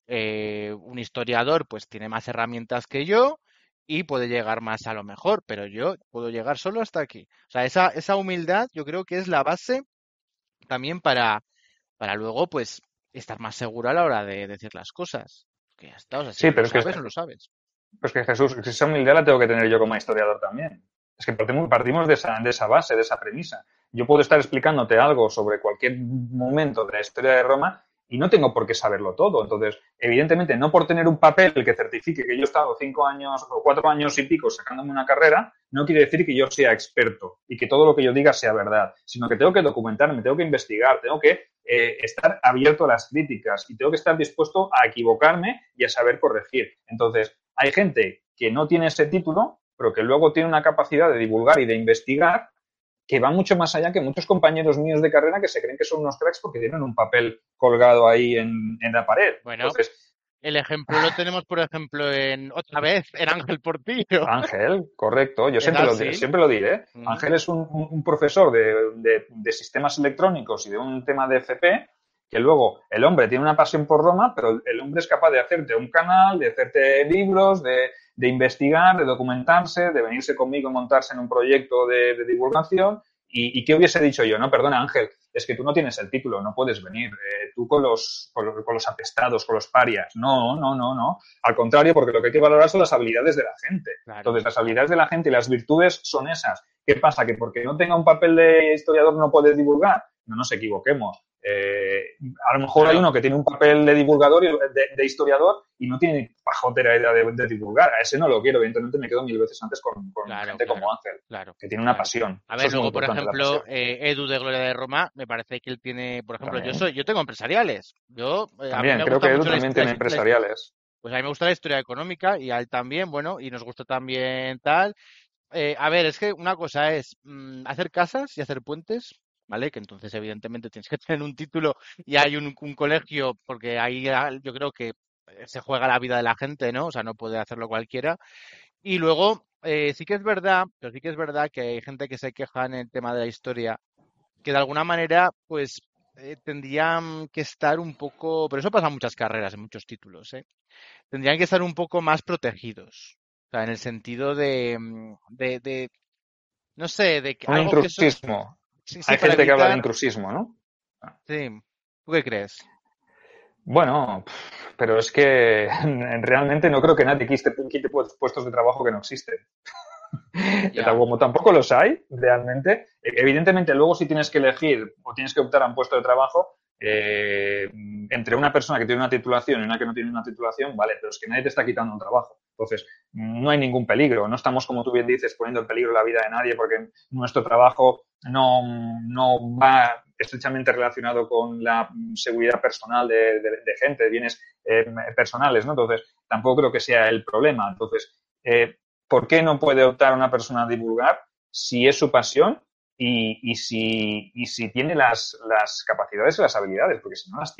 eh, un historiador pues tiene más herramientas que yo y puede llegar más a lo mejor, pero yo puedo llegar solo hasta aquí. O sea, esa, esa humildad yo creo que es la base también para, para luego pues estar más seguro a la hora de decir las cosas. Que ya está, o sea, si sí, no pero lo es sabes, que, no lo sabes. Pues que Jesús, esa humildad la tengo que tener yo como historiador también. Es que partimos, partimos de, esa, de esa base, de esa premisa. Yo puedo estar explicándote algo sobre cualquier momento de la historia de Roma y no tengo por qué saberlo todo. Entonces, evidentemente, no por tener un papel que certifique que yo he estado cinco años o cuatro años y pico sacándome una carrera, no quiere decir que yo sea experto y que todo lo que yo diga sea verdad, sino que tengo que documentarme, tengo que investigar, tengo que eh, estar abierto a las críticas y tengo que estar dispuesto a equivocarme y a saber corregir. Entonces, hay gente que no tiene ese título, pero que luego tiene una capacidad de divulgar y de investigar que va mucho más allá que muchos compañeros míos de carrera que se creen que son unos cracks porque tienen un papel colgado ahí en, en la pared. Bueno, entonces, el ejemplo lo tenemos, por ejemplo, en otra vez, en Ángel Portillo. Ángel, correcto. Yo siempre lo, siempre lo diré. Mm. Ángel es un, un profesor de, de, de sistemas electrónicos y de un tema de F P que luego el hombre tiene una pasión por Roma, pero el hombre es capaz de hacerte un canal, de hacerte libros, de, de investigar, de documentarse, de venirse conmigo y montarse en un proyecto de, de divulgación. ¿Y, ¿Y qué hubiese dicho yo? No, perdona, Ángel, es que tú no tienes el título, no puedes venir. Eh, tú con los, con los, con los apestados, con los parias. No, no, no, no. Al contrario, porque lo que hay que valorar son las habilidades de la gente. Claro. Entonces, las habilidades de la gente y las virtudes son esas. ¿Qué pasa? ¿Que porque no tenga un papel de historiador no puedes divulgar? No nos equivoquemos. Eh, a lo mejor claro. hay uno que tiene un papel de divulgador y de, de historiador y no tiene pajotera idea de, de divulgar. A ese no lo quiero, evidentemente me quedo mil veces antes con, con claro, gente claro, como Ángel, claro, que tiene una claro. pasión. A ver, luego, por ejemplo, eh, Edu de Gloria de Roma, me parece que él tiene, por ejemplo, también. yo soy, yo tengo empresariales. Yo, eh, también, a mí me creo gusta que Edu mucho también la, tiene la, empresariales. Pues a mí me gusta la historia económica y a él también, bueno, y nos gusta también tal. Eh, a ver, es que una cosa es mmm, hacer casas y hacer puentes, ¿vale? Que entonces evidentemente tienes que tener un título y hay un, un colegio, porque ahí yo creo que se juega la vida de la gente, ¿no? O sea, no puede hacerlo cualquiera. Y luego, eh, sí que es verdad, pero sí que es verdad que hay gente que se queja en el tema de la historia, que de alguna manera, pues, eh, tendrían que estar un poco, pero eso pasa en muchas carreras, en muchos títulos, ¿eh? Tendrían que estar un poco más protegidos. O sea, en el sentido de, de, de no sé, de que un algo intrusismo. Que so... sí, sí, hay gente evitar... que habla de intrusismo, ¿no? Sí. ¿Tú qué crees? Bueno, pero es que realmente no creo que nadie quite, quite puestos de trabajo que no existen. Yeah. Como tampoco los hay, realmente. Evidentemente, luego si tienes que elegir o tienes que optar a un puesto de trabajo, eh, entre una persona que tiene una titulación y una que no tiene una titulación, vale, pero es que nadie te está quitando un trabajo. Entonces, no hay ningún peligro. No estamos, como tú bien dices, poniendo en peligro la vida de nadie porque nuestro trabajo no, no va estrechamente relacionado con la seguridad personal de, de, de gente, de bienes eh, personales, ¿no? Entonces, tampoco creo que sea el problema. Entonces, eh, ¿por qué no puede optar una persona a divulgar si es su pasión y, y, si, y si tiene las, las capacidades y las habilidades? Porque si no las tienes,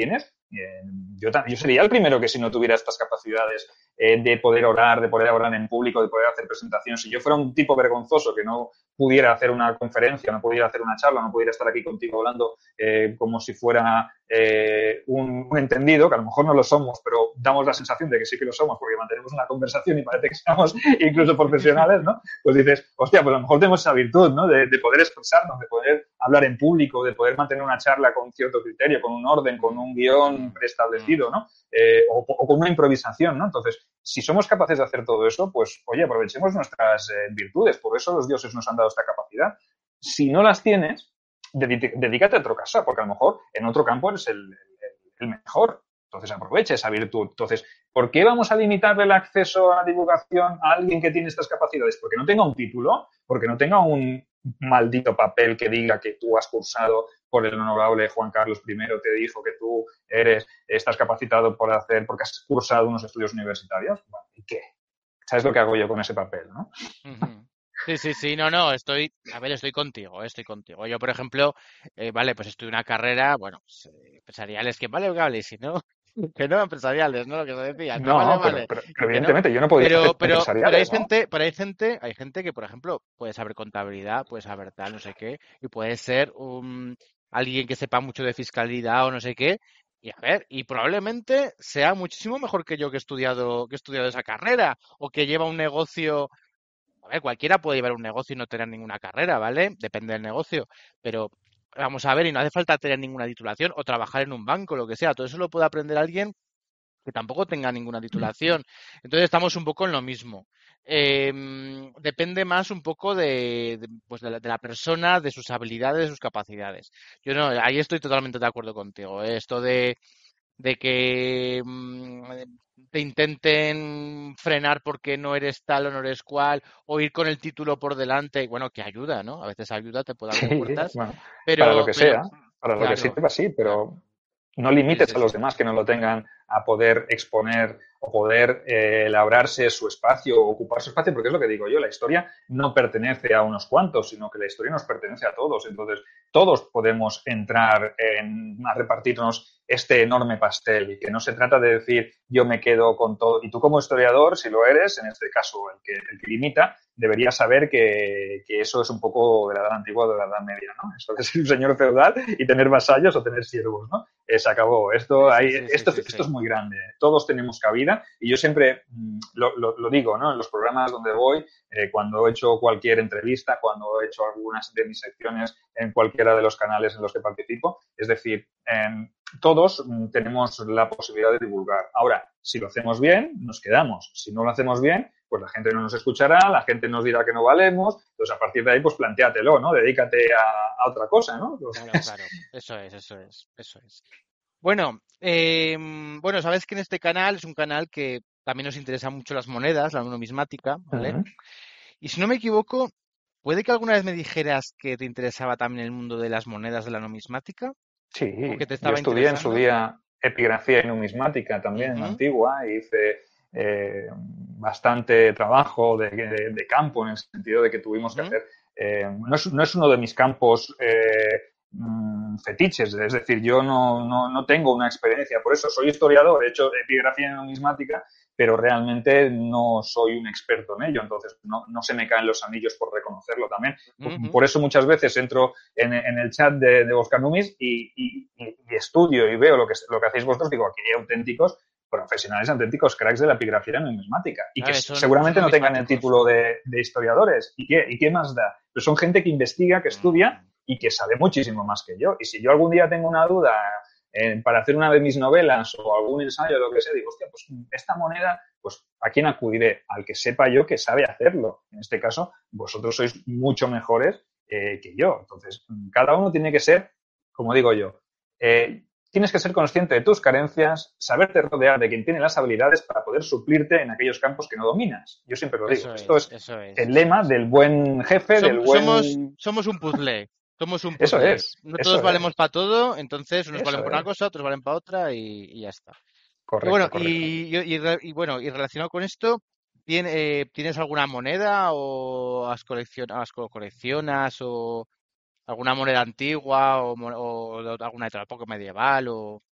Eh, yo, yo sería el primero que si no tuviera estas capacidades eh, de poder orar, de poder orar en público, de poder hacer presentaciones, si yo fuera un tipo vergonzoso que no pudiera hacer una conferencia, no pudiera hacer una charla, no pudiera estar aquí contigo hablando eh, como si fuera eh, un, un entendido, que a lo mejor no lo somos, pero damos la sensación de que sí que lo somos porque mantenemos una conversación y parece que seamos incluso profesionales, ¿no? Pues dices, hostia, pues a lo mejor tenemos esa virtud, ¿no? De, de poder expresarnos, de poder hablar en público, de poder mantener una charla con cierto criterio, con un orden, con un guión preestablecido, ¿no? Eh, o, o con una improvisación, ¿no? Entonces, si somos capaces de hacer todo eso, pues, oye, aprovechemos nuestras eh, virtudes. Por eso los dioses nos han dado esta capacidad. Si no las tienes, dedícate a otra cosa, porque a lo mejor en otro campo eres el, el, el mejor. Entonces, aprovecha esa virtud. Entonces, ¿por qué vamos a limitarle el acceso a la divulgación a alguien que tiene estas capacidades? Porque no tenga un título, porque no tenga un maldito papel que diga que tú has cursado por el honorable Juan Carlos primero, te dijo que tú eres, estás capacitado por hacer, porque has cursado unos estudios universitarios. Bueno, ¿y qué? ¿Sabes lo que hago yo con ese papel, no? Uh-huh. Sí, sí, sí, no, no, estoy, a ver, estoy contigo, estoy contigo. Yo, por ejemplo, eh, vale, pues estudio una carrera, bueno, pues, eh, empresariales, que vale, vale, si no, que no empresariales, ¿no? Lo que se decía, que no, vale, pero, vale, pero, pero que evidentemente no. yo no podía Pero, hacer pero, pero hay empresariales, ¿no? gente, pero hay gente, hay gente que, por ejemplo, puede saber contabilidad, puede saber tal, no sé qué, y puede ser un, alguien que sepa mucho de fiscalidad o no sé qué, y a ver, y probablemente sea muchísimo mejor que yo que he estudiado, que he estudiado esa carrera, o que lleva un negocio. A ver, cualquiera puede llevar un negocio y no tener ninguna carrera, ¿vale? Depende del negocio. Pero vamos a ver, y no hace falta tener ninguna titulación o trabajar en un banco, lo que sea. Todo eso lo puede aprender alguien que tampoco tenga ninguna titulación. Entonces estamos un poco en lo mismo. Eh, depende más un poco de, de, pues de, la, de la persona, de sus habilidades, de sus capacidades. Yo no, ahí estoy totalmente de acuerdo contigo. ¿eh? Esto de de que mmm, te intenten frenar porque no eres tal o no eres cual, o ir con el título por delante, y bueno, que ayuda, ¿no? A veces ayuda, te puede abrir Sí, puertas, bueno, para lo pero, que pero, sea, para lo que claro, sirva, sí, claro, pero no sí, limites sí, a los sí. demás que no lo tengan a poder exponer o poder eh, labrarse su espacio o ocupar su espacio, porque es lo que digo yo, la historia no pertenece a unos cuantos, sino que la historia nos pertenece a todos. Entonces, todos podemos entrar en, a repartirnos este enorme pastel y que no se trata de decir yo me quedo con todo. Y tú como historiador, si lo eres, en este caso el que, el que limita, deberías saber que, que eso es un poco de la edad antigua o de la edad media, ¿no? Eso de ser un señor feudal y tener vasallos o tener siervos, ¿no? Eh, se acabó. Esto, Sí, hay, sí, sí, esto, sí, esto sí. es muy grande. Todos tenemos cabida y yo siempre mmm, lo, lo, lo digo, ¿no? En los programas donde voy, eh, cuando he hecho cualquier entrevista, cuando he hecho algunas de mis secciones en cualquiera de los canales en los que participo, es decir, eh, todos mmm, tenemos la posibilidad de divulgar. Ahora, si lo hacemos bien, nos quedamos. Si no lo hacemos bien, pues la gente no nos escuchará, la gente nos dirá que no valemos, entonces a partir de ahí, pues plantéatelo, ¿no? Dedícate a, a otra cosa, ¿no? Entonces... Claro, claro, eso es, eso es, eso es. Bueno, eh, bueno, sabes que en este canal es un canal que también nos interesa mucho las monedas, la numismática, ¿vale? Uh-huh. Y si no me equivoco, ¿puede que alguna vez me dijeras que te interesaba también el mundo de las monedas de la numismática? Sí, ¿O que te yo estaba estudié en su interesando? día epigrafía y numismática también, Ujú, antigua, e hice eh, bastante trabajo de, de, de campo en el sentido de que tuvimos que ujú, hacer. Eh, no, es, no es uno de mis campos eh, mmm, fetiches, es decir, yo no, no, no tengo una experiencia, por eso soy historiador, he hecho epigrafía y numismática, pero realmente no soy un experto en ello, entonces no, no se me caen los anillos por reconocerlo también. ujú. Por eso muchas veces entro en, en el chat de, de Oscar Numis y, y, y, estudio y veo lo que, lo que hacéis vosotros, digo, aquí hay auténticos profesionales, auténticos cracks de la epigrafía numismática y que Vale, son, son seguramente no tengan el numismáticos. título de, de historiadores. ¿Y qué, ¿Y qué más da? Pero son gente que investiga, que estudia Mm, y que sabe muchísimo más que yo. Y si yo algún día tengo una duda eh, para hacer una de mis novelas o algún ensayo o lo que sea, digo, hostia, pues esta moneda, pues ¿a quién acudiré? Al que sepa yo que sabe hacerlo. En este caso, vosotros sois mucho mejores eh, que yo. Entonces, cada uno tiene que ser, como digo yo, eh, tienes que ser consciente de tus carencias, saberte rodear de quien tiene las habilidades para poder suplirte en aquellos campos que no dominas. Yo siempre lo digo. eso Esto es, es eso es, el eso lema es. del buen jefe, Som- del somos, buen... somos un puzzle, somos un Eso puzzle. es, No todos eso valemos es, para todo, entonces unos valen eso para una es. cosa, otros valen para otra y, y ya está. Y bueno, Correcto, correcto. y, y- y re- y bueno, y relacionado con esto, ¿tien- eh, ¿tienes alguna moneda o has coleccion- has co- coleccionas o alguna moneda antigua o, mo- o de- alguna de la época medieval o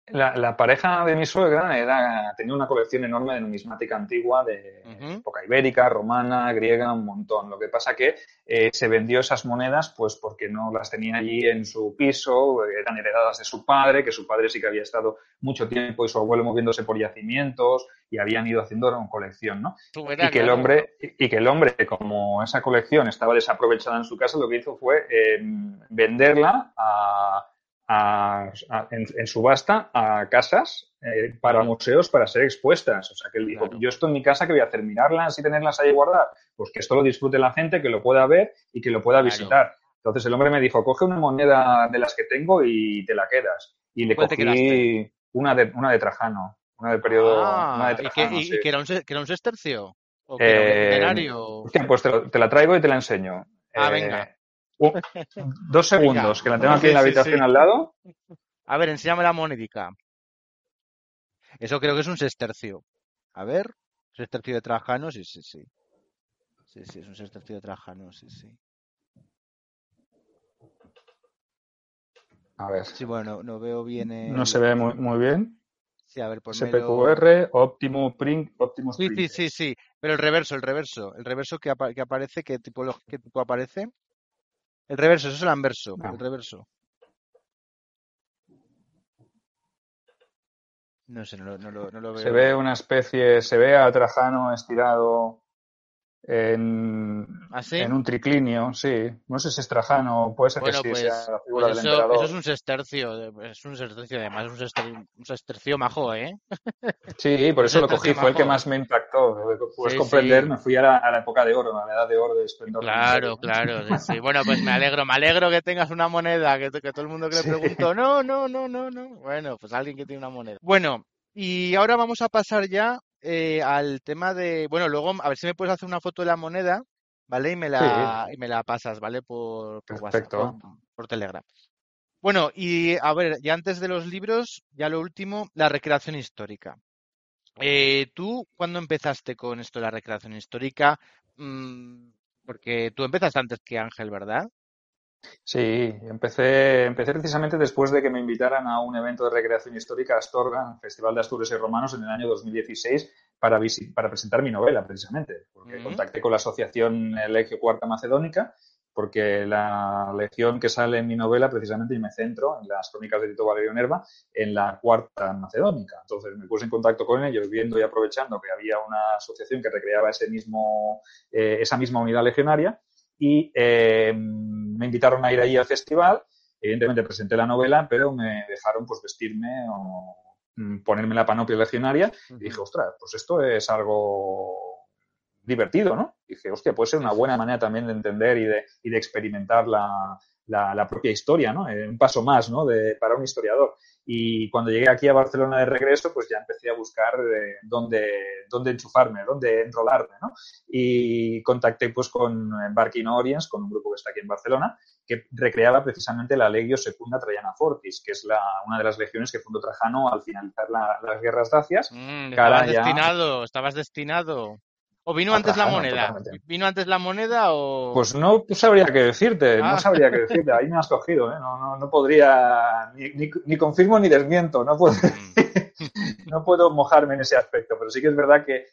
La, la pareja de mi suegra era, tenía una colección enorme de numismática antigua de Ujú. época ibérica, romana, griega, un montón. Lo que pasa que eh, se vendió esas monedas pues porque no las tenía allí en su piso, eran heredadas de su padre, que su padre sí que había estado mucho tiempo y su abuelo moviéndose por yacimientos y habían ido haciendo una colección, ¿no? Tú Y verás, que el claro. hombre, y que el hombre, como esa colección estaba desaprovechada en su casa, lo que hizo fue eh, venderla a a, a, en, en, subasta a casas eh, para Claro, museos para ser expuestas. O sea, que él dijo, claro, yo esto en mi casa, ¿qué voy a hacer? ¿Mirarlas y tenerlas ahí guardadas? Pues que esto lo disfrute la gente, que lo pueda ver y que lo pueda claro. visitar. Entonces el hombre me dijo, coge una moneda de las que tengo y te la quedas. Y le ¿Cuál te quedaste? cogí una de, una de Trajano, una del periodo, una de Ah, ¿y que, Trajano, y, sí. y que era un, se- que era un sestercio? ¿O que era un Eh, denario? hostia, pues te, lo, te, la traigo y te la enseño. Ah, venga, Eh, uh, dos venga. segundos, que la tengo aquí en Sí, la sí, sí. habitación al lado. A ver, enséñame la monedica. Eso creo que es un sestercio. A ver, sestercio de Trajano, sí, sí, sí. Sí, sí, es un sestercio de Trajano, sí, sí. A ver, Sí, bueno, no veo bien no se el... ve muy, muy bien. Sí, a ver, ponmelo... S P Q R, Optimus Print, Optimus Sí, sí, sí, Printers. sí. Pero el reverso, el reverso. El reverso que, apa- que aparece, ¿qué tipo, lo- qué tipo aparece? El reverso, eso es el anverso. El No. reverso. No sé, no lo, no lo, no lo Se ve veo. una especie, se ve a Trajano estirado en, ¿Así? en un triclinio, sí. No sé si es Trajano, puede ser que Bueno, sí, sea pues, la pues figura del eso, eso es emperador. un sestercio. Es un sestercio, además, es un sestercio, un sestercio majo, ¿eh? Sí, por Un eso lo sestercio cogí, fue el que majo. más me impactó. Puedes Sí, comprender, sí. me fui a la, a la época de oro, a la edad de oro de esplendor del Claro, imperio, ¿no? claro, sí, sí. Bueno, pues me alegro, me alegro que tengas una moneda, que, que todo el mundo que le Sí, pregunto, no, no, no, no, no. Bueno, pues alguien que tiene una moneda. Bueno, y ahora vamos a pasar ya eh, al tema de, bueno, luego a ver si me puedes hacer una foto de la moneda, ¿vale? Y me sí, la, y me la pasas, ¿vale? Por, por WhatsApp, por, perfecto. por Telegram. Bueno, y a ver, ya antes de los libros, ya lo último, la recreación histórica. Eh, ¿tú cuándo empezaste con esto de la recreación histórica? Mm, porque tú empezaste antes que Ángel, ¿verdad? Sí, empecé, empecé precisamente después de que me invitaran a un evento de recreación histórica a Astorga, Festival de Asturias y Romanos, en el año dos mil dieciséis, para, visi- para presentar mi novela, precisamente, porque Mm, contacté con la asociación Legio Cuarta Macedónica, porque la legión que sale en mi novela, precisamente, y me centro en las crónicas de Tito Valerio Nerva, en la Cuarta Macedónica. Entonces me puse en contacto con ellos, viendo y aprovechando que había una asociación que recreaba ese mismo, eh, esa misma unidad legionaria, y eh, me invitaron a ir allí al festival. Evidentemente presenté la novela, pero me dejaron pues vestirme o ponerme la panoplia legionaria y dije, ujú. ostras, pues esto es algo divertido, ¿no? Y dije, hostia, puede ser Sí, una sí, buena sí. manera también de entender y de, y de experimentar la, la, la, propia historia, ¿no? Eh, un paso más, ¿no? De, para un historiador. Y cuando llegué aquí a Barcelona de regreso, pues ya empecé a buscar eh, dónde, dónde enchufarme, dónde enrolarme, ¿no? Y contacté pues con Barking Orients, con un grupo que está aquí en Barcelona, que recreaba precisamente la Legio Secunda Traiana Fortis, que es la, una de las legiones que fundó Trajano al finalizar la, las guerras dacias, Mm, estabas cara ya destinado, estabas destinado. ¿O vino a antes la Trajano moneda? totalmente. ¿Vino antes la moneda o...? Pues no sabría qué decirte, no Ah, sabría qué decirte. Ahí me has cogido, ¿eh? No, no, no podría, ni, ni, ni confirmo ni desmiento, no puedo, mm, no puedo mojarme en ese aspecto, pero sí que es verdad que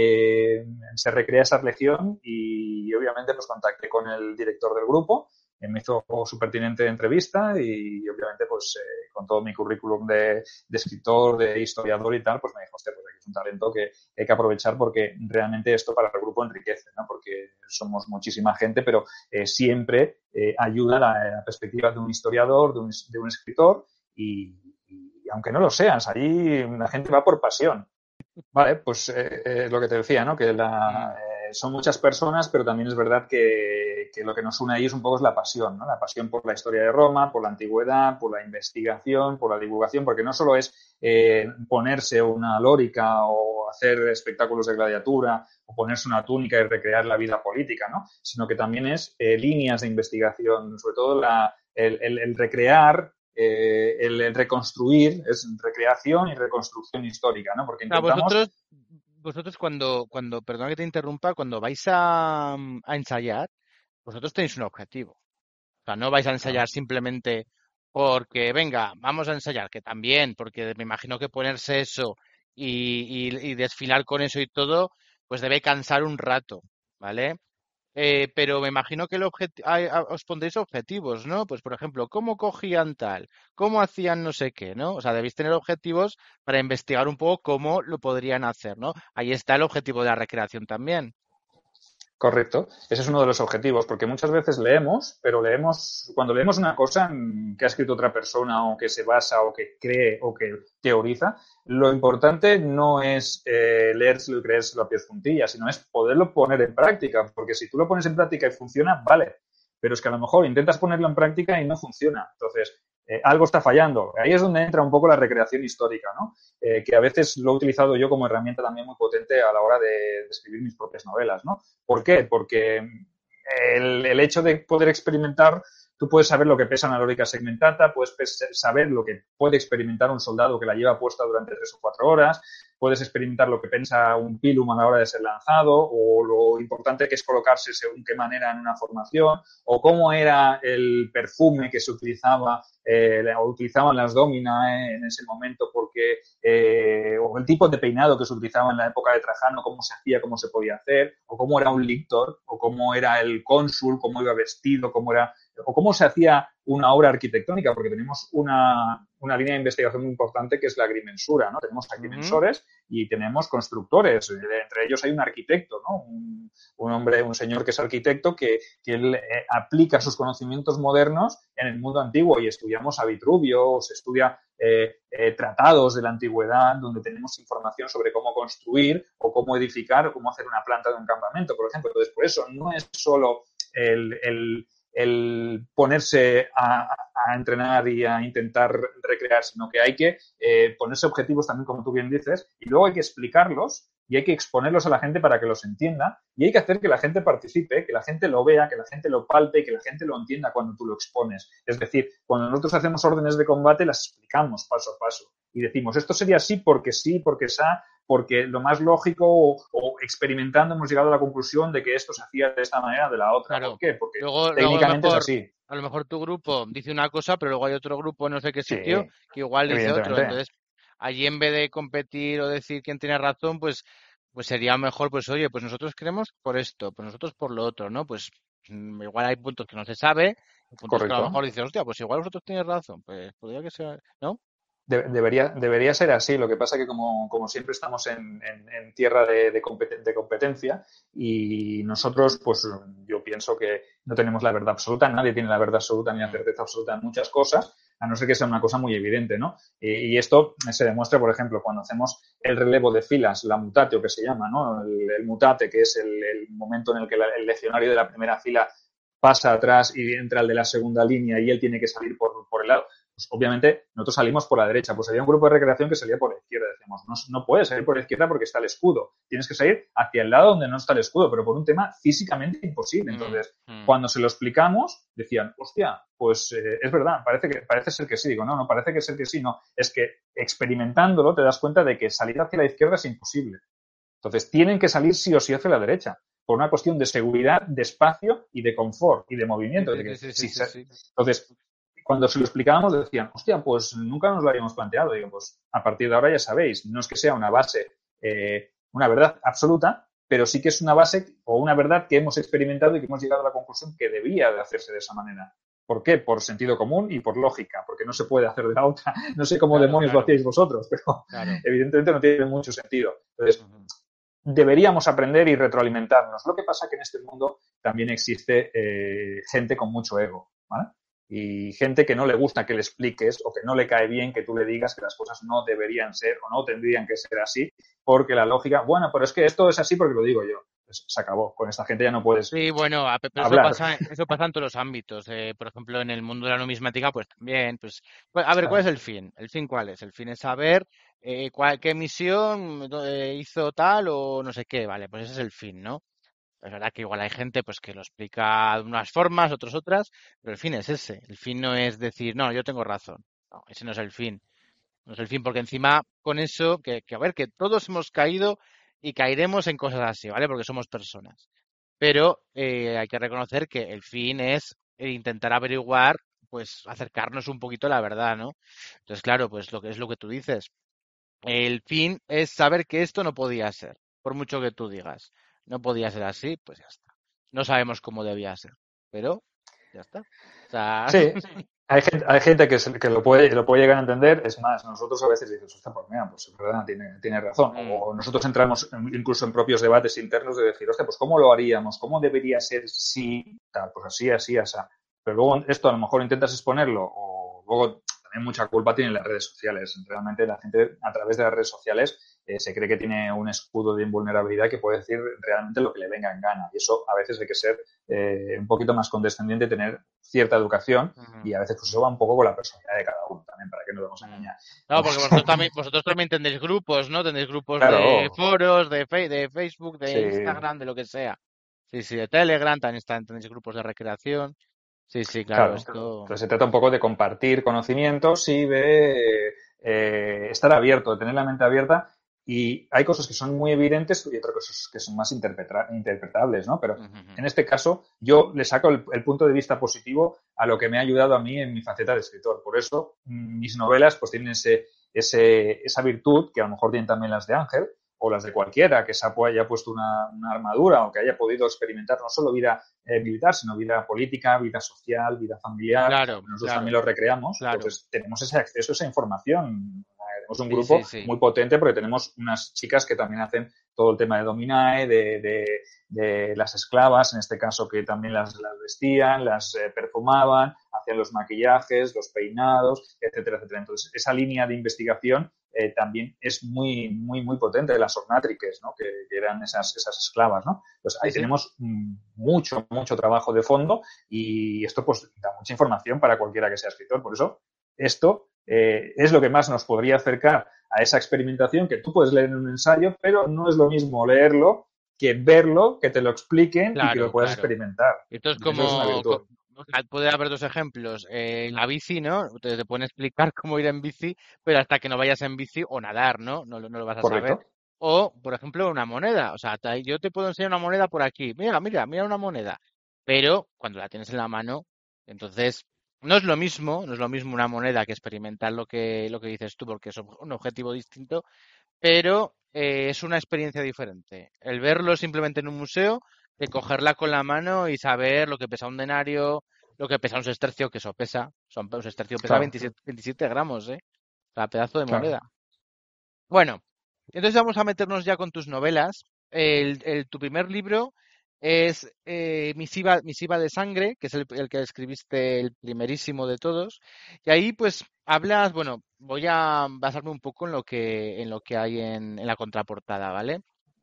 eh, se recrea esa legión y obviamente pues contacté con el director del grupo, eh, me hizo su pertinente entrevista y obviamente pues eh, con todo mi currículum de, de escritor, de historiador y tal, pues me dijo, hostia, pues aquí es un talento que hay que aprovechar porque realmente esto para el grupo enriquece, ¿no? Porque somos muchísima gente, pero eh, siempre eh, ayuda la, la perspectiva de un historiador, de un, de un escritor y, y aunque no lo seas, allí la gente va por pasión. Vale, pues eh, eh, lo que te decía, ¿no? Que la, mm, eh, son muchas personas, pero también es verdad que, que, lo que nos une ahí es un poco es la pasión, ¿no? La pasión por la historia de Roma, por la antigüedad, por la investigación, por la divulgación, porque no solo es eh, ponerse una lórica o hacer espectáculos de gladiatura o ponerse una túnica y recrear la vida política, ¿no? Sino que también es eh, líneas de investigación, sobre todo la, el, el, el recrear eh, el, el, reconstruir, es recreación y reconstrucción histórica, ¿no? Porque a intentamos... vosotros, vosotros cuando, cuando, perdona que te interrumpa, cuando vais a, a ensayar, vosotros tenéis un objetivo. O sea, no vais a Claro, ensayar simplemente porque, venga, vamos a ensayar, que también, porque me imagino que ponerse eso y, y, y desfilar con eso y todo, pues debe cansar un rato, ¿vale? Eh, pero me imagino que el objeti- ay, a- os pondréis objetivos, ¿no? Pues, por ejemplo, ¿cómo cogían tal? ¿Cómo hacían no sé qué, ¿no? O sea, debéis tener objetivos para investigar un poco cómo lo podrían hacer, ¿no? Ahí está el objetivo de la recreación también. Correcto. Ese es uno de los objetivos, porque muchas veces leemos, pero leemos, cuando leemos una cosa que ha escrito otra persona o que se basa o que cree o que teoriza, lo importante no es eh, leérselo y creérselo a pies juntillas, sino es poderlo poner en práctica, porque si tú lo pones en práctica y funciona, vale, pero es que a lo mejor intentas ponerlo en práctica y no funciona. Entonces, eh, algo está fallando. Ahí es donde entra un poco la recreación histórica, ¿no? Eh, que a veces lo he utilizado yo como herramienta también muy potente a la hora de, de escribir mis propias novelas, ¿no? ¿Por qué? Porque el, el hecho de poder experimentar, tú puedes saber lo que pesa una lórica segmentata, puedes saber lo que puede experimentar un soldado que la lleva puesta durante tres o cuatro horas, puedes experimentar lo que piensa un pilum a la hora de ser lanzado, o lo importante que es colocarse según qué manera en una formación, o cómo era el perfume que se utilizaba eh, o utilizaban las domina eh, en ese momento, porque eh, o el tipo de peinado que se utilizaba en la época de Trajano, cómo se hacía, cómo se podía hacer, o cómo era un lictor, o cómo era el cónsul, cómo iba vestido, cómo era, o cómo se hacía una obra arquitectónica, porque tenemos una, una línea de investigación muy importante que es la agrimensura, ¿no? Tenemos agrimensores uh-huh. y tenemos constructores, entre ellos hay un arquitecto, ¿no? Un, un hombre, un señor que es arquitecto que, que él eh, aplica sus conocimientos modernos en el mundo antiguo, y estudiamos a Vitruvio, se estudia eh, eh, tratados de la antigüedad donde tenemos información sobre cómo construir o cómo edificar o cómo hacer una planta de un campamento, por ejemplo. Entonces, por eso no es solo el, el el ponerse a, a, entrenar y a intentar recrear, sino que hay que eh, ponerse objetivos también, como tú bien dices, y luego hay que explicarlos y hay que exponerlos a la gente para que los entienda, y hay que hacer que la gente participe, que la gente lo vea, que la gente lo palpe, que la gente lo entienda cuando tú lo expones. Es decir, cuando nosotros hacemos órdenes de combate, las explicamos paso a paso y decimos, esto sería así porque sí, porque esa, porque lo más lógico, o, o experimentando hemos llegado a la conclusión de que esto se hacía de esta manera, de la otra. Claro. ¿Por qué? Porque luego, técnicamente luego es así. A lo mejor tu grupo dice una cosa, pero luego hay otro grupo no sé qué sitio Sí, que igual dice otro. Entonces, allí en vez de competir o decir quién tiene razón, pues, pues sería mejor, pues oye, pues nosotros creemos por esto, pues nosotros por lo otro, ¿no? Pues mm, igual hay puntos que no se sabe, y puntos correcto. que a lo mejor dices, hostia, pues igual vosotros tenéis razón, pues podría que sea, ¿no? De, debería, debería ser así. Lo que pasa es que como, como siempre estamos en, en, en tierra de, de, competen, de competencia, y nosotros, pues yo pienso que no tenemos la verdad absoluta, nadie tiene la verdad absoluta ni la certeza absoluta en muchas cosas, a no ser que sea una cosa muy evidente, ¿no? Y, y esto se demuestra, por ejemplo, cuando hacemos el relevo de filas, la mutatio que se llama, ¿no? El, el mutate, que es el, el momento en el que la, el legionario de la primera fila pasa atrás y entra el de la segunda línea y él tiene que salir por, por el lado. Pues obviamente nosotros salimos por la derecha, pues había un grupo de recreación que salía por la izquierda. Decíamos, no, no puedes salir por la izquierda porque está el escudo. Tienes que salir hacia el lado donde no está el escudo, pero por un tema físicamente imposible. Entonces, mm, mm. cuando se lo explicamos, decían, hostia, pues eh, es verdad, parece que parece ser que sí. Digo, no, no, parece que ser que sí, no. Es que experimentándolo te das cuenta de que salir hacia la izquierda es imposible. Entonces, tienen que salir sí o sí hacia la derecha, por una cuestión de seguridad, de espacio y de confort y de movimiento. Sí, de que, sí, sí, sí, sí, sí. Entonces, cuando se lo explicábamos decían, hostia, pues nunca nos lo habíamos planteado. Digo, pues a partir de ahora ya sabéis, no es que sea una base, eh, una verdad absoluta, pero sí que es una base o una verdad que hemos experimentado y que hemos llegado a la conclusión que debía de hacerse de esa manera. ¿Por qué? Por sentido común y por lógica, porque no se puede hacer de la otra. No sé cómo claro, demonios claro. lo hacéis vosotros, pero claro. evidentemente no tiene mucho sentido. Entonces, uh-huh. deberíamos aprender y retroalimentarnos. Lo que pasa es que en este mundo también existe eh, gente con mucho ego, ¿vale? Y gente que no le gusta que le expliques o que no le cae bien que tú le digas que las cosas no deberían ser o no tendrían que ser así, porque la lógica, bueno, pero es que esto es así porque lo digo yo. Pues se acabó. Con esta gente ya no puedes Sí, bueno, pero hablar. Eso, pasa, eso pasa en todos los ámbitos. Eh, por ejemplo, en el mundo de la numismática, pues también, pues, pues a ver, ¿cuál es el fin? ¿El fin cuál es? El fin es saber eh, cuál, qué misión eh, hizo tal o no sé qué, vale, pues ese es el fin, ¿no? Es verdad que igual hay gente pues que lo explica de unas formas, otros otras, pero el fin es ese. El fin no es decir, no, yo tengo razón. No, ese no es el fin. No es el fin, porque encima con eso, que, que a ver, que todos hemos caído y caeremos en cosas así, ¿vale? Porque somos personas. Pero eh, hay que reconocer que el fin es intentar averiguar pues acercarnos un poquito a la verdad, ¿no? Entonces, claro, pues lo que es lo que tú dices. El fin es saber que esto no podía ser, por mucho que tú digas. No podía ser así, pues ya está. No sabemos cómo debía ser, pero ya está. O sea, Sí, hay gente, hay gente que, se- que lo puede, lo puede llegar a entender. Es más, nosotros a veces decimos, "Hostia, pues mira, pues es verdad, tiene, tiene razón". mm, O nosotros entramos en- incluso en propios debates internos de decir, hostia, pues ¿cómo lo haríamos? ¿Cómo debería ser si tal? Pues así, así, así. Pero luego esto a lo mejor intentas exponerlo o luego también mucha culpa tienen las redes sociales. Realmente la gente a través de las redes sociales eh, se cree que tiene un escudo de invulnerabilidad que puede decir realmente lo que le venga en gana. Y eso a veces hay que ser eh, un poquito más condescendiente, tener cierta educación ujú, y a veces pues eso va un poco con la personalidad de cada uno también, para que no nos vamos a mm. engañar. No, porque vosotros también, vosotros también tenéis grupos, ¿no? Tenéis grupos de Claro, foros, de, fe- de Facebook, de sí, Instagram, de lo que sea. Sí, sí, de Telegram, también están, tenéis grupos de recreación. Sí, sí, claro, claro. esto. Entonces se trata un poco de compartir conocimientos y de eh, estar abierto, de tener la mente abierta. Y hay cosas que son muy evidentes y otras cosas que son más interpreta- interpretables, ¿no? Pero Ujú, ujú. en este caso yo le saco el, el punto de vista positivo a lo que me ha ayudado a mí en mi faceta de escritor. Por eso mm, mis novelas pues tienen ese, ese, esa virtud que a lo mejor tienen también las de Ángel o las de cualquiera que se haya puesto una, una armadura o que haya podido experimentar no solo vida eh, militar, sino vida política, vida social, vida familiar. Claro, Nosotros también claro, lo recreamos, claro. entonces tenemos ese acceso a esa información. Tenemos un Sí, sí, grupo sí. muy potente porque tenemos unas chicas que también hacen todo el tema de Dominae, de, de, de las esclavas, en este caso que también las, las vestían, las eh, perfumaban, hacían los maquillajes, los peinados, etcétera, etcétera. Entonces, esa línea de investigación eh, también es muy, muy, muy potente, las ornátriques, ¿no? que, que eran esas, esas esclavas, ¿no? Pues Sí, ahí sí. tenemos mm, mucho, mucho trabajo de fondo y esto pues da mucha información para cualquiera que sea escritor. Por eso, esto eh, es lo que más nos podría acercar a esa experimentación que tú puedes leer en un ensayo, pero no es lo mismo leerlo que verlo, que te lo expliquen y que lo Claro, puedas claro. experimentar. Esto es Eso es una como, co- virtud. o sea, puede haber dos ejemplos. Eh, la bici, ¿no? Te, te pueden explicar cómo ir en bici, pero hasta que no vayas en bici o nadar, ¿no? No, lo- no lo vas a saber. Correcto. O, por ejemplo, una moneda. O sea, te- yo te puedo enseñar una moneda por aquí. Mira, mira, mira una moneda. Pero cuando la tienes en la mano, entonces no es lo mismo, no es lo mismo una moneda que experimentar lo que, lo que dices tú, porque es ob- un objetivo distinto, pero eh, es una experiencia diferente. El verlo simplemente en un museo, de cogerla con la mano y saber lo que pesa un denario, lo que pesa un sestercio, que eso pesa, son, un sestercio pesa Claro, veintisiete, veintisiete gramos, ¿eh? O sea, pedazo de claro. moneda. Bueno, entonces vamos a meternos ya con tus novelas. El, el- tu primer libro es eh, Misiva, Misiva de Sangre, que es el, el que escribiste el primerísimo de todos. Y ahí pues hablas, bueno, voy a basarme un poco en lo que, en lo que hay en, en la contraportada, ¿vale?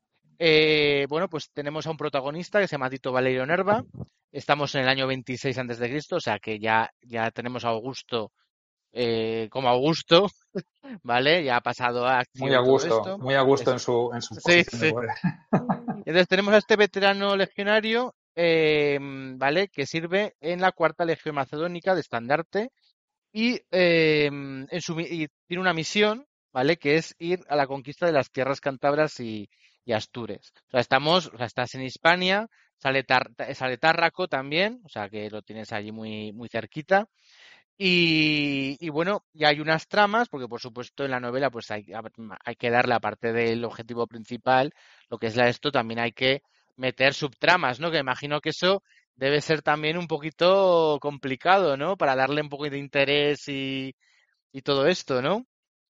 Eh, bueno, pues tenemos a un protagonista que se llama Tito Valerio Nerva. Estamos en el año veintiséis antes de Cristo, o sea que ya, ya tenemos a Augusto eh, como Augusto, ¿vale? Ya ha pasado a Muy acción a y todo gusto, esto. muy a gusto Es- en su, en su sí, posición de sí. poder. Entonces tenemos a este veterano legionario, eh, ¿vale? Que sirve en la cuarta legión macedónica de estandarte y, eh, en su, mi- y tiene una misión, ¿vale? Que es ir a la conquista de las tierras cántabras y, y Astures. O sea, estamos, o sea, estás en Hispania, sale, Tar- sale Tárraco también, o sea, que lo tienes allí muy, muy cerquita. Y, y bueno, ya hay unas tramas, porque por supuesto en la novela pues hay, hay que darle, aparte del objetivo principal, lo que es la esto, también hay que meter subtramas, ¿no? Que imagino que eso debe ser también un poquito complicado, ¿no? Para darle un poco de interés y, y todo esto, ¿no?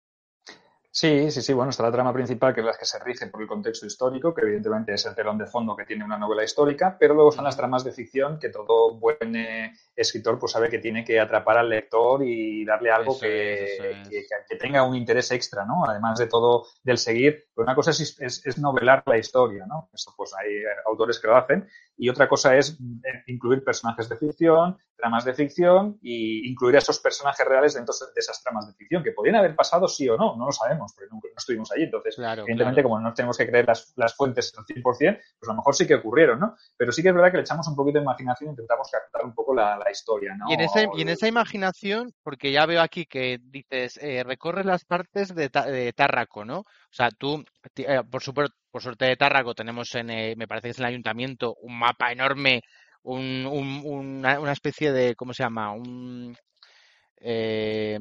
Sí, sí, sí. Bueno, está la trama principal, que es la que se rige por el contexto histórico, que evidentemente es el telón de fondo que tiene una novela histórica, pero luego están las Ujú. tramas de ficción que todo buen eh, escritor pues sabe que tiene que atrapar al lector y darle algo Eso es, eso que, que, es. que tenga un interés extra, ¿no? Además de todo del seguir. Pero una cosa es, es, es novelar la historia, ¿no? Eso pues hay eh, autores que lo hacen. Y otra cosa es eh, incluir personajes de ficción, tramas de ficción e incluir a esos personajes reales dentro de esas tramas de ficción, que podrían haber pasado sí o no, no lo sabemos, porque nunca, no estuvimos allí. Entonces, Claro, evidentemente, claro. como no tenemos que creer las, las fuentes al cien por ciento, pues a lo mejor sí que ocurrieron, ¿no? Pero sí que es verdad que le echamos un poquito de imaginación e intentamos captar un poco la, la historia, Y en ¿no? esa, y en esa imaginación, porque ya veo aquí que dices, eh, recorres las partes de, Ta- de Tárraco, ¿no? O sea, tú, ti- eh, por, supuesto, por suerte de Tárraco, tenemos en, eh, me parece que es en el ayuntamiento, un mapa enorme, un, un- una, una especie de, ¿cómo se llama? Un, eh,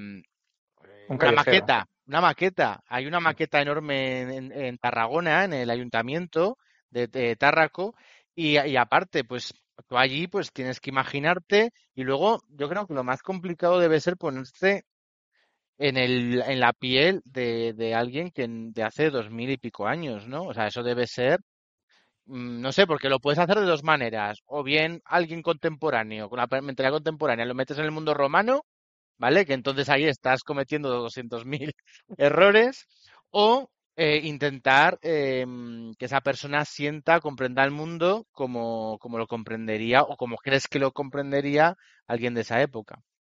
Un una callejero. maqueta, una maqueta. Hay una maqueta enorme en, en- en Tarragona, en el ayuntamiento de, de Tárraco, y, y aparte, pues tú allí pues tienes que imaginarte, y luego yo creo que lo más complicado debe ser ponerse en el, en la piel de, de alguien que en- de hace dos mil y pico años, ¿no? O sea, eso debe ser, mm, no sé, porque lo puedes hacer de dos maneras. O bien alguien contemporáneo, con la mentalidad contemporánea, lo metes en el mundo romano, ¿vale? Que entonces ahí estás cometiendo doscientos mil errores. O eh, intentar em, que esa persona sienta, comprenda el mundo como, como lo comprendería o como crees que lo comprendería alguien de esa época.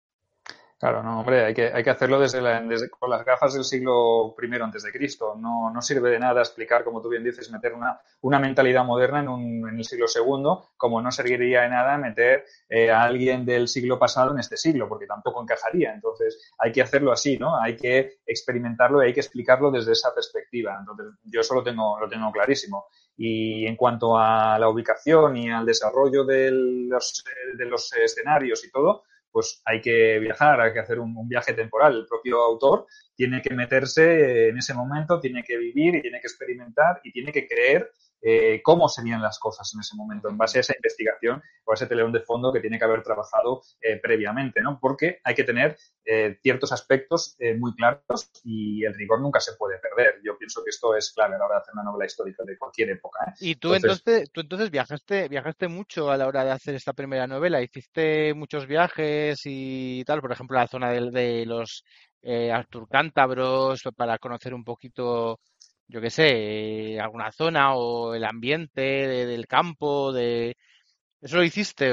Claro, no, hombre, hay que, hay que hacerlo desde, la- desde- con las gafas del siglo primero antes de Cristo. No, no sirve de nada explicar, como tú bien dices, meter una, una mentalidad moderna en, un, en el siglo segundo, como no serviría de nada meter eh, a alguien del siglo pasado en este siglo, porque tampoco encajaría. Entonces, hay que hacerlo así, ¿no? Hay que experimentarlo y hay que explicarlo desde esa perspectiva. Entonces, yo eso lo tengo, lo tengo clarísimo. Y en cuanto a la ubicación y al desarrollo de los, de los escenarios y todo, pues hay que viajar, hay que hacer un, un, viaje temporal. El propio autor tiene que meterse en ese momento, tiene que vivir y tiene que experimentar y tiene que creer eh, cómo serían las cosas en ese momento, en base a esa investigación o a ese telón de fondo que tiene que haber trabajado eh, previamente, ¿no? Porque hay que tener eh, ciertos aspectos eh, muy claros y el rigor nunca se puede perder. Yo pienso que esto es clave a la hora de hacer una novela histórica de cualquier época, ¿eh? Y tú Entonces, entonces, tú entonces viajaste, viajaste mucho a la hora de hacer esta primera novela, hiciste muchos viajes y tal, por ejemplo, la zona de, de los eh, Artur Cántabros, para conocer un poquito, yo qué sé, eh, alguna zona o el ambiente de- del campo, de ¿eso lo hiciste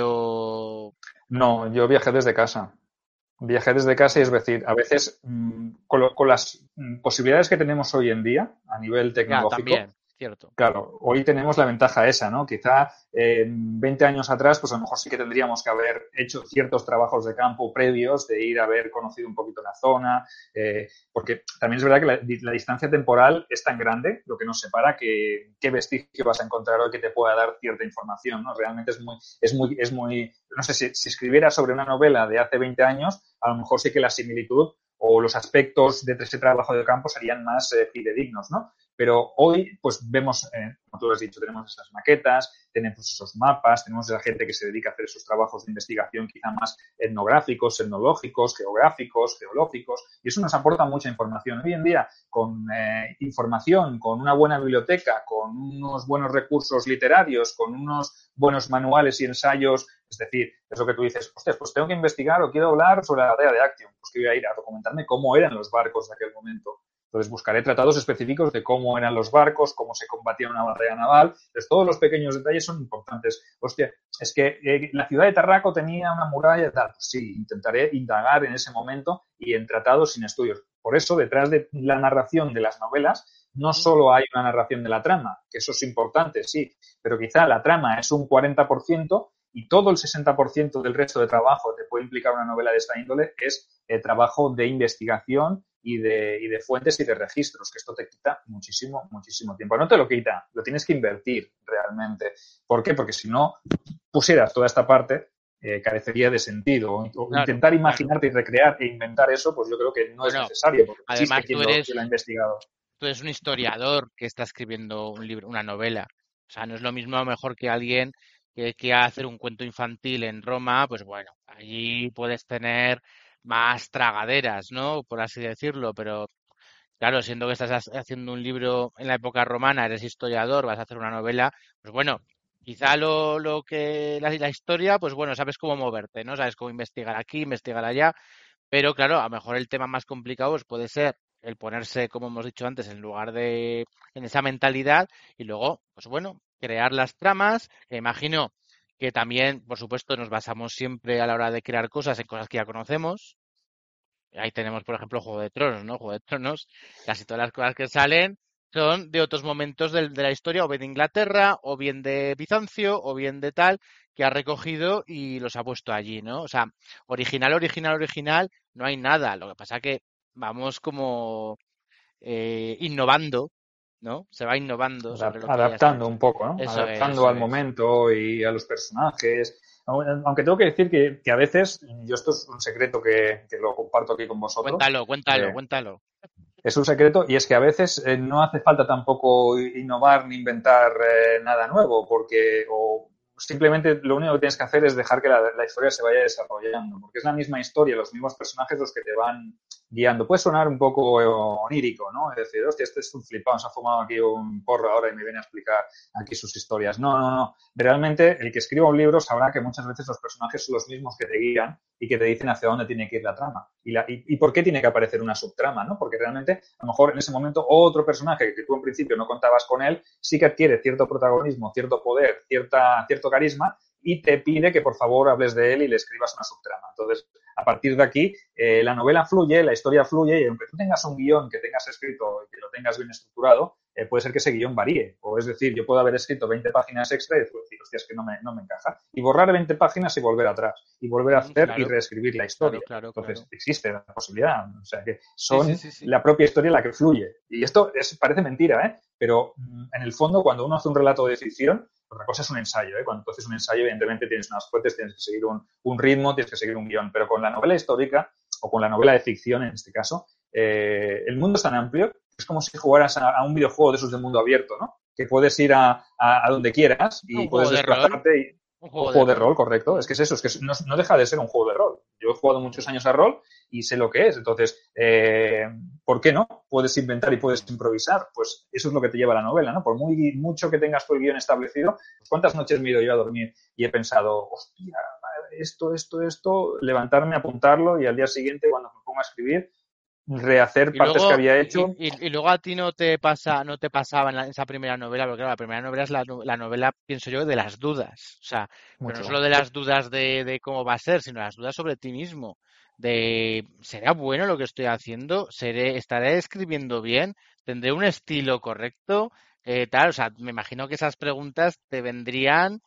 o no, yo viajé desde casa. Viajar desde casa y es decir, a veces mmm, con, lo, con, las mm, posibilidades que tenemos hoy en día a nivel ya, tecnológico, también, cierto? claro, hoy tenemos la ventaja esa, ¿no? Quizá eh, veinte años atrás, pues a lo mejor sí que tendríamos que haber hecho ciertos trabajos de campo previos, de ir a haber conocido un poquito la zona, eh, porque también es verdad que la, la, distancia temporal es tan grande, lo que nos separa, que qué vestigio vas a encontrar hoy que te pueda dar cierta información, ¿no? Realmente es muy, es muy, es muy, no sé, si, si escribiera sobre una novela de hace veinte años, a lo mejor sí que la similitud o los aspectos de ese trabajo de campo serían más eh, fidedignos, ¿no? Pero hoy, pues vemos, eh, como tú has dicho, tenemos esas maquetas, tenemos esos mapas, tenemos esa gente que se dedica a hacer esos trabajos de investigación quizá más etnográficos, etnológicos, geográficos, geológicos, y eso nos aporta mucha información. Hoy en día, con eh, información, con una buena biblioteca, con unos buenos recursos literarios, con unos buenos manuales y ensayos, es decir, es lo que tú dices, hostia, pues tengo que investigar o quiero hablar sobre la batalla de Actium, pues que voy a ir a documentarme cómo eran los barcos de aquel momento. Entonces buscaré tratados específicos de cómo eran los barcos, cómo se combatía una batalla naval. Entonces todos los pequeños detalles son importantes. Hostia, es que eh, la ciudad de Tarraco tenía una muralla y tal. Pues sí, intentaré indagar en ese momento y en tratados sin estudios. Por eso, detrás de la narración de las novelas, no solo hay una narración de la trama, que eso es importante, sí, pero quizá la trama es un cuarenta por ciento y todo el sesenta por ciento del resto de trabajo que puede implicar una novela de esta índole es eh, trabajo de investigación y de, y de fuentes y de registros, que esto te quita muchísimo, muchísimo tiempo. No te lo quita, lo tienes que invertir realmente. ¿Por qué? Porque si no pusieras toda esta parte, eh, carecería de sentido. O Claro, intentar claro. imaginarte y recrear e inventar eso, pues yo creo que no es Bueno, necesario, porque existe además quien tú lo, eres quien lo ha investigado. tú eres un historiador que está escribiendo un libro, una novela. O sea, no es lo mismo a lo mejor que alguien que quiera hacer un cuento infantil en Roma, pues bueno, allí puedes tener más tragaderas, ¿no? Por así decirlo, pero claro, siendo que estás ha- haciendo un libro en la época romana, eres historiador, vas a hacer una novela, pues bueno, quizá lo, lo que la, la historia, pues bueno, sabes cómo moverte, ¿no? Sabes cómo investigar aquí, investigar allá, pero claro, a lo mejor el tema más complicado pues, puede ser el ponerse, como hemos dicho antes, en lugar de en esa mentalidad y luego, pues bueno, crear las tramas. Que imagino que también, por supuesto, nos basamos siempre a la hora de crear cosas en cosas que ya conocemos. Ahí tenemos, por ejemplo, Juego de Tronos, ¿no? Juego de Tronos, casi todas las cosas que salen son de otros momentos del- de, la historia, o bien de Inglaterra, o bien de Bizancio, o bien de tal, que ha recogido y los ha puesto allí, ¿no? O sea, original, original, original, no hay nada. Lo que pasa que vamos como eh, innovando ¿no? Se va innovando sobre lo que adaptando ya un poco, ¿no? Eso adaptando es, al es. momento y a los personajes. Aunque tengo que decir que, que a veces, yo esto es un secreto que, que lo comparto aquí con vosotros. Cuéntalo, cuéntalo, eh, cuéntalo. Es un secreto y es que a veces eh, no hace falta tampoco innovar ni inventar eh, nada nuevo, porque o simplemente lo único que tienes que hacer es dejar que la, la historia se vaya desarrollando, porque es la misma historia, los mismos personajes los que te van guiando. Puede sonar un poco onírico, ¿no? Es decir, hostia, este es un flipado, se ha fumado aquí un porro ahora y me viene a explicar aquí sus historias. No, no, no. Realmente el que escriba un libro sabrá que muchas veces los personajes son los mismos que te guían y que te dicen hacia dónde tiene que ir la trama y, la, y, y por qué tiene que aparecer una subtrama, ¿no? Porque realmente, a lo mejor en ese momento, otro personaje que tú en principio no contabas con él, sí que adquiere cierto protagonismo, cierto poder, cierta, cierto carisma y te pide que por favor hables de él y le escribas una subtrama. Entonces, a partir de aquí, eh, la novela fluye, la historia fluye y aunque tú tengas un guión que tengas escrito y que lo tengas bien estructurado, eh, puede ser que ese guión varíe. O es decir, yo puedo haber escrito veinte páginas extra y decir, hostia, es que no me, no me encaja. Y borrar veinte páginas y volver atrás. Y volver a hacer Claro, y reescribir la historia. claro, claro, Entonces, claro. existe la posibilidad. O sea, que son Sí, sí, sí, sí. la propia historia la que fluye. Y esto es, parece mentira, ¿eh? Pero en el fondo, cuando uno hace un relato de ficción, otra cosa es un ensayo, ¿eh? Cuando tú haces un ensayo, evidentemente tienes unas fuentes, tienes que seguir un, un ritmo, tienes que seguir un guión. Pero con la novela histórica, o con la novela de ficción en este caso, eh, el mundo es tan amplio, es como si jugaras a, a un videojuego de esos de mundo abierto, ¿no? Que puedes ir a, a, a donde quieras y Un puedes juego de rol. desplazarte. Y, Un juego, un juego de, de rol. rol, correcto. Es que es eso, es que no, no deja de ser un juego de rol. Yo he jugado muchos años a rol y sé lo que es. Entonces, eh, ¿por qué no? Puedes inventar y puedes improvisar. Pues eso es lo que te lleva a la novela, ¿no? Por muy mucho que tengas tu guión establecido, ¿cuántas noches me he ido yo a dormir y he pensado, hostia, esto, esto, esto, levantarme, apuntarlo y al día siguiente, cuando me pongo a escribir, rehacer Y partes luego, que había hecho? y, y, y luego a ti no te pasa, no te pasaba en, la, en esa primera novela, porque claro, la primera novela es la, la novela, pienso yo, de las dudas. O sea, pero no Mucho. solo de las dudas de, de cómo va a ser, sino las dudas sobre ti mismo. De, ¿será bueno lo que estoy haciendo? ¿Seré, estaré escribiendo bien? ¿Tendré un estilo correcto? Eh, tal, o sea, me imagino que esas preguntas te vendrían,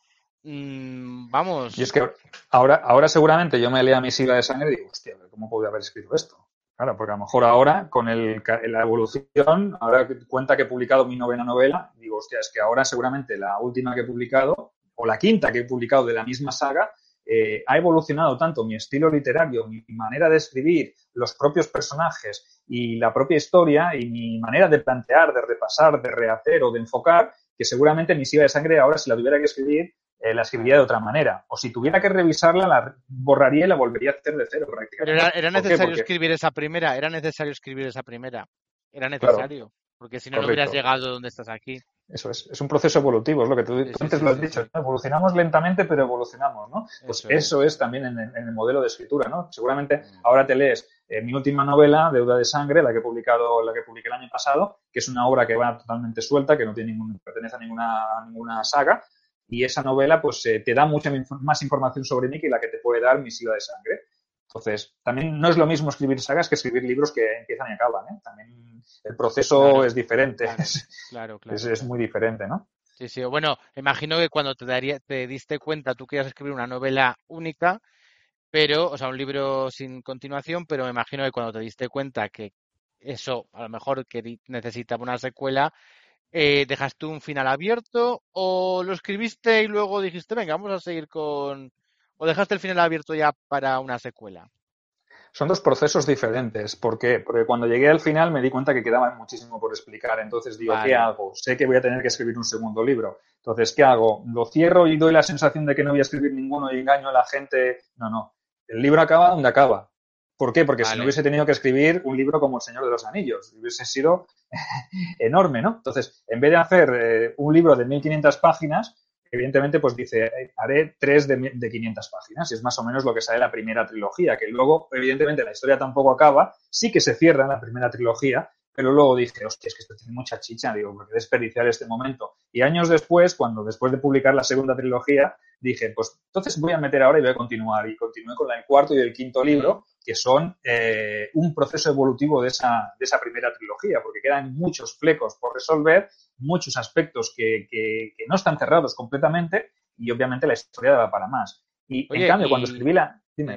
mmm, vamos. Y es que ahora, ahora seguramente yo me lea mi sigla de sangre y digo, hostia, ¿cómo pude haber escrito esto? Claro, porque a lo mejor ahora, con el, la evolución, ahora cuenta que he publicado mi novena novela, digo, hostia, es que ahora seguramente la última que he publicado, o la quinta que he publicado de la misma saga, eh, ha evolucionado tanto mi estilo literario, mi manera de escribir, los propios personajes y la propia historia y mi manera de plantear, de repasar, de rehacer o de enfocar, que seguramente mi sigla de sangre ahora, si la tuviera que escribir, Eh, la escribiría de otra manera. O si tuviera que revisarla, la borraría y la volvería a hacer de cero prácticamente. Pero era, era ¿Por necesario qué? Porque... escribir esa primera, era necesario escribir esa primera. Era necesario. Claro, Porque si no, no correcto. hubieras llegado donde estás aquí. Eso es, es un proceso evolutivo, es lo que tú, Sí, tú sí, antes sí, lo has sí, dicho, sí. ¿no? Evolucionamos lentamente, pero evolucionamos, ¿no? Pues Eso eso es. es también en el, en el modelo de escritura, ¿no? Seguramente ahora te lees eh, mi última novela, Deuda de Sangre, la que he publicado, la que publiqué el año pasado, que es una obra que va totalmente suelta, que no tiene ningún, pertenece a ninguna, a ninguna saga, y esa novela pues eh, te da mucha más información sobre mí que la que te puede dar mi sigla de sangre. Entonces, también no es lo mismo escribir sagas que escribir libros que empiezan y acaban, ¿eh? También el proceso Claro, es diferente, claro, es, claro, claro, es, es claro. muy diferente, ¿no? Sí, sí. Bueno, imagino que cuando te daría, te diste cuenta, tú querías escribir una novela única, pero, o sea, un libro sin continuación, pero me imagino que cuando te diste cuenta que eso, a lo mejor que necesitaba una secuela, eh, ¿dejaste un final abierto o lo escribiste y luego dijiste, venga, vamos a seguir con... o dejaste el final abierto ya para una secuela? Son dos procesos diferentes. ¿Por qué? Porque cuando llegué al final me di cuenta que quedaba muchísimo por explicar. Entonces digo, Vale. ¿qué hago? Sé que voy a tener que escribir un segundo libro. Entonces, ¿qué hago? ¿Lo cierro y doy la sensación de que no voy a escribir ninguno y engaño a la gente? No, no. El libro acaba donde acaba. ¿Por qué? Porque vale. Si no hubiese tenido que escribir un libro como El Señor de los Anillos, hubiese sido enorme, ¿no? Entonces, en vez de hacer eh, un libro de mil quinientas páginas, evidentemente, pues dice, haré tres de, de quinientas páginas, y es más o menos lo que sale la primera trilogía, que luego, evidentemente, la historia tampoco acaba, sí que se cierra en la primera trilogía, pero luego dije, hostia, es que esto tiene mucha chicha, digo, ¿por qué desperdiciar este momento? Y años después, cuando después de publicar la segunda trilogía, dije, pues entonces voy a meter ahora y voy a continuar. Y continué con el cuarto y el quinto libro, que son eh, un proceso evolutivo de esa, de esa primera trilogía, porque quedan muchos flecos por resolver, muchos aspectos que, que, que no están cerrados completamente, y obviamente la historia da para más. Y Oye, en cambio, y... cuando escribí la... Dime.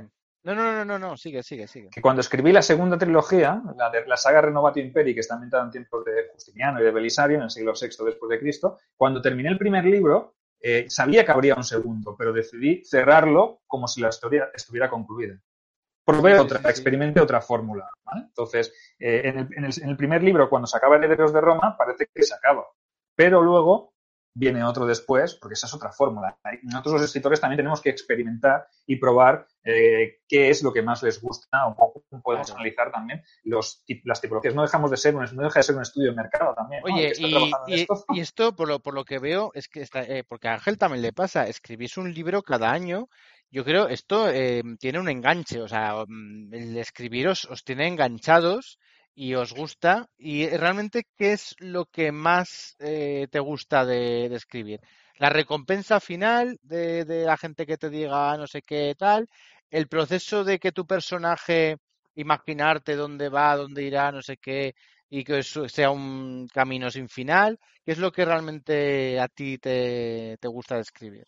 No, no, no, no, no, sigue, sigue, sigue. Que cuando escribí la segunda trilogía, la de la saga Renovatio Imperi, que está ambientada en tiempos de Justiniano y de Belisario, en el siglo sexto después de Cristo, cuando terminé el primer libro, eh, sabía que habría un segundo, pero decidí cerrarlo como si la historia estuviera concluida. Probé Sí, sí, otra, sí, sí. experimenté otra fórmula, ¿vale? Entonces, eh, en, el, en, el, en el primer libro, cuando se acaba Herederos de Roma, parece que se acaba. Pero luego viene otro después, porque esa es otra fórmula. Nosotros los escritores también tenemos que experimentar y probar eh, qué es lo que más les gusta, o cómo podemos Claro. analizar también los, las tipologías. No dejamos de ser un, no deja de ser un estudio de mercado también, ¿no? El Oye, que está y, trabajando en y, esto. y esto, por lo, por lo que veo, es que está, eh, porque a Ángel también le pasa, escribís un libro cada año. Yo creo esto eh, tiene un enganche, o sea, mm, el escribir os, os tiene enganchados y os gusta. Y realmente, ¿qué es lo que más eh, te gusta de, de escribir? La recompensa final de, de la gente que te diga no sé qué tal, el proceso de que tu personaje, imaginarte dónde va, dónde irá, no sé qué y que eso sea un camino sin final. ¿Qué es lo que realmente a ti te, te gusta describir?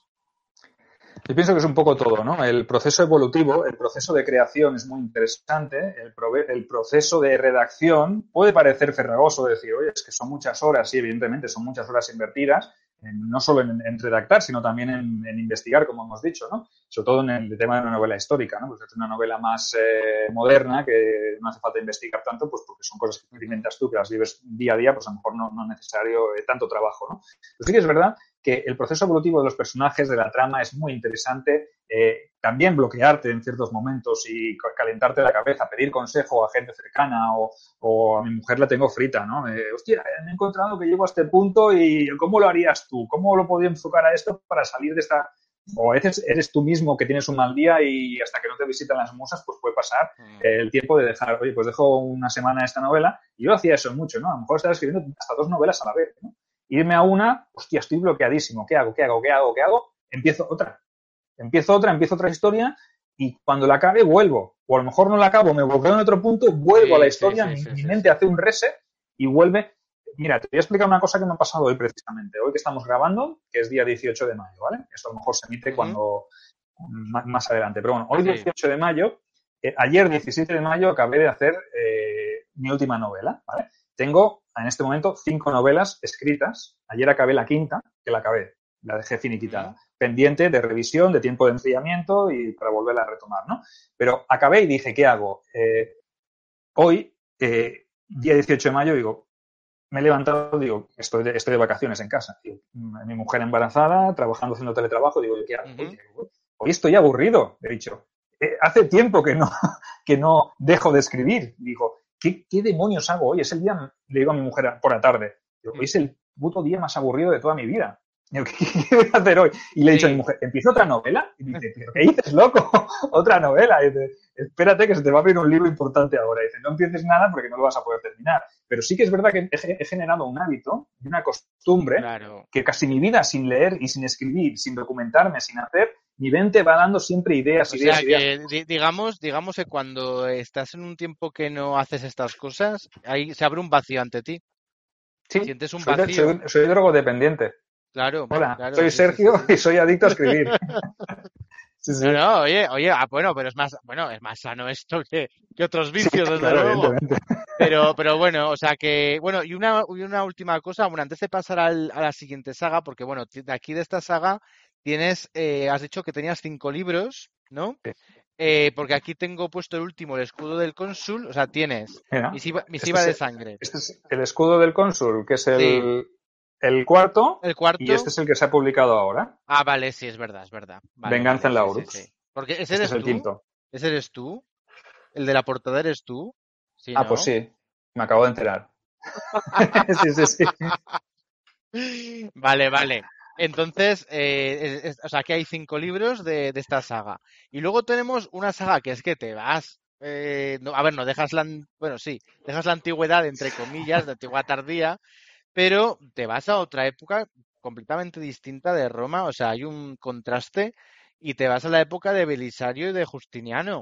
Yo pienso que es un poco todo, ¿no? El proceso evolutivo, el proceso de creación es muy interesante, el, prove- el proceso de redacción puede parecer farragoso, decir, oye, es que son muchas horas, sí, evidentemente son muchas horas invertidas, en- no solo en, en redactar, sino también en, en investigar, como hemos dicho, ¿no? Sobre todo en el tema de una novela histórica, ¿no? Pues es una novela más eh, moderna, que no hace falta investigar tanto, pues porque son cosas que Ujú. experimentas tú, que las vives día a día, pues a lo mejor no, no es necesario eh, tanto trabajo, ¿no? Pero sí que es verdad que el proceso evolutivo de los personajes, de la trama, es muy interesante. Eh, también bloquearte en ciertos momentos y calentarte la cabeza, pedir consejo a gente cercana o, o a mi mujer la tengo frita, ¿no? Eh, hostia, me he encontrado que llego a este punto y ¿cómo lo harías tú? ¿Cómo lo podría enfocar a esto para salir de esta...? O a veces eres tú mismo que tienes un mal día y hasta que no te visitan las musas, pues puede pasar Mm. eh, el tiempo de dejar, oye, pues dejo una semana esta novela. Y yo hacía eso mucho, ¿no? A lo mejor estaba escribiendo hasta dos novelas a la vez, ¿no? Irme a una, hostia, estoy bloqueadísimo, ¿qué hago? ¿Qué hago? ¿Qué hago? ¿Qué hago? Empiezo otra. Empiezo otra, empiezo otra historia y cuando la acabe vuelvo. O a lo mejor no la acabo, me bloqueo en otro punto, vuelvo a la Sí, sí, historia, sí, mi, sí, mi sí, mente sí. hace un reset y vuelve. Mira, te voy a explicar una cosa que me ha pasado hoy precisamente. Hoy que estamos grabando, que es día dieciocho de mayo, ¿vale? Esto a lo mejor se emite Ujú. cuando más, más adelante. Pero bueno, hoy Sí. dieciocho de mayo, eh, ayer diecisiete de mayo acabé de hacer eh, mi última novela, ¿vale? Tengo en este momento cinco novelas escritas. Ayer acabé la quinta, que la acabé, la dejé finiquitada. Ujú. Pendiente de revisión, de tiempo de enfriamiento y para volverla a retomar, ¿no? Pero acabé y dije, ¿qué hago? Eh, hoy, eh, día dieciocho de mayo, digo, me he levantado, digo, estoy de, estoy de vacaciones en casa. Digo, mi mujer embarazada, trabajando, haciendo teletrabajo, digo, ¿qué hago? Ujú. Hoy, hoy estoy aburrido, he dicho. Eh, hace tiempo que no, que no dejo de escribir. Digo, ¿qué, ¿qué demonios hago hoy? Es el día, le digo a mi mujer por la tarde, digo, hoy es el puto día más aburrido de toda mi vida. Digo, ¿qué, ¿qué voy a hacer hoy? Y le he dicho a mi Sí. mujer, ¿empiezo otra novela? Y dice, ¿pero qué dices, loco? Otra novela. Y dice, espérate que se te va a abrir un libro importante ahora. Y dice, no empieces nada porque no lo vas a poder terminar. Pero sí que es verdad que he, he generado un hábito y una costumbre Claro. que casi mi vida sin leer y sin escribir, sin documentarme, sin hacer, mi mente va dando siempre ideas, O ideas, sea ideas. que di- digamos, digamos que cuando estás en un tiempo que no haces estas cosas, ahí se abre un vacío ante ti. Sí, Sientes un soy, de- vacío. soy, soy drogodependiente. Claro, Hola, claro, soy sí, sí, sí, Sergio sí. y soy adicto a escribir. Sí, No, sí. no, oye, oye, ah, bueno, pero es más, bueno, es más sano esto que, que otros Sí, vicios, desde claro, luego. evidentemente. Pero, pero bueno, o sea que, bueno, y una, y una última cosa, bueno, antes de pasar al- a la siguiente saga, porque bueno, ti- de aquí de esta saga tienes, eh, has dicho que tenías cinco libros, ¿no? Sí. Eh, porque aquí tengo puesto el último, el escudo del cónsul, o sea, tienes Mira, misiva, este misiva es, de el, sangre. este es el escudo del cónsul, que es Sí, el, el cuarto, el y este cuarto. es el que se ha publicado ahora, Ah, vale, sí, es verdad, es verdad. Vale, Venganza vale, en sí, sí, Laurux. sí. Porque ese Este es eres el tú, quinto. ese eres tú, el de la portada eres tú, ¿sí, Ah, pues no? sí, me acabo de enterar. Sí, sí, sí. Vale, vale. Entonces, eh, es- es- o sea, que hay cinco libros de, de esta saga. Y luego tenemos una saga que es que te vas. Eh, no, a ver, no dejas la. an- Bueno, sí, dejas la antigüedad, entre comillas, de antigüedad tardía, pero te vas a otra época completamente distinta de Roma. O sea, hay un contraste y te vas a la época de Belisario y de Justiniano.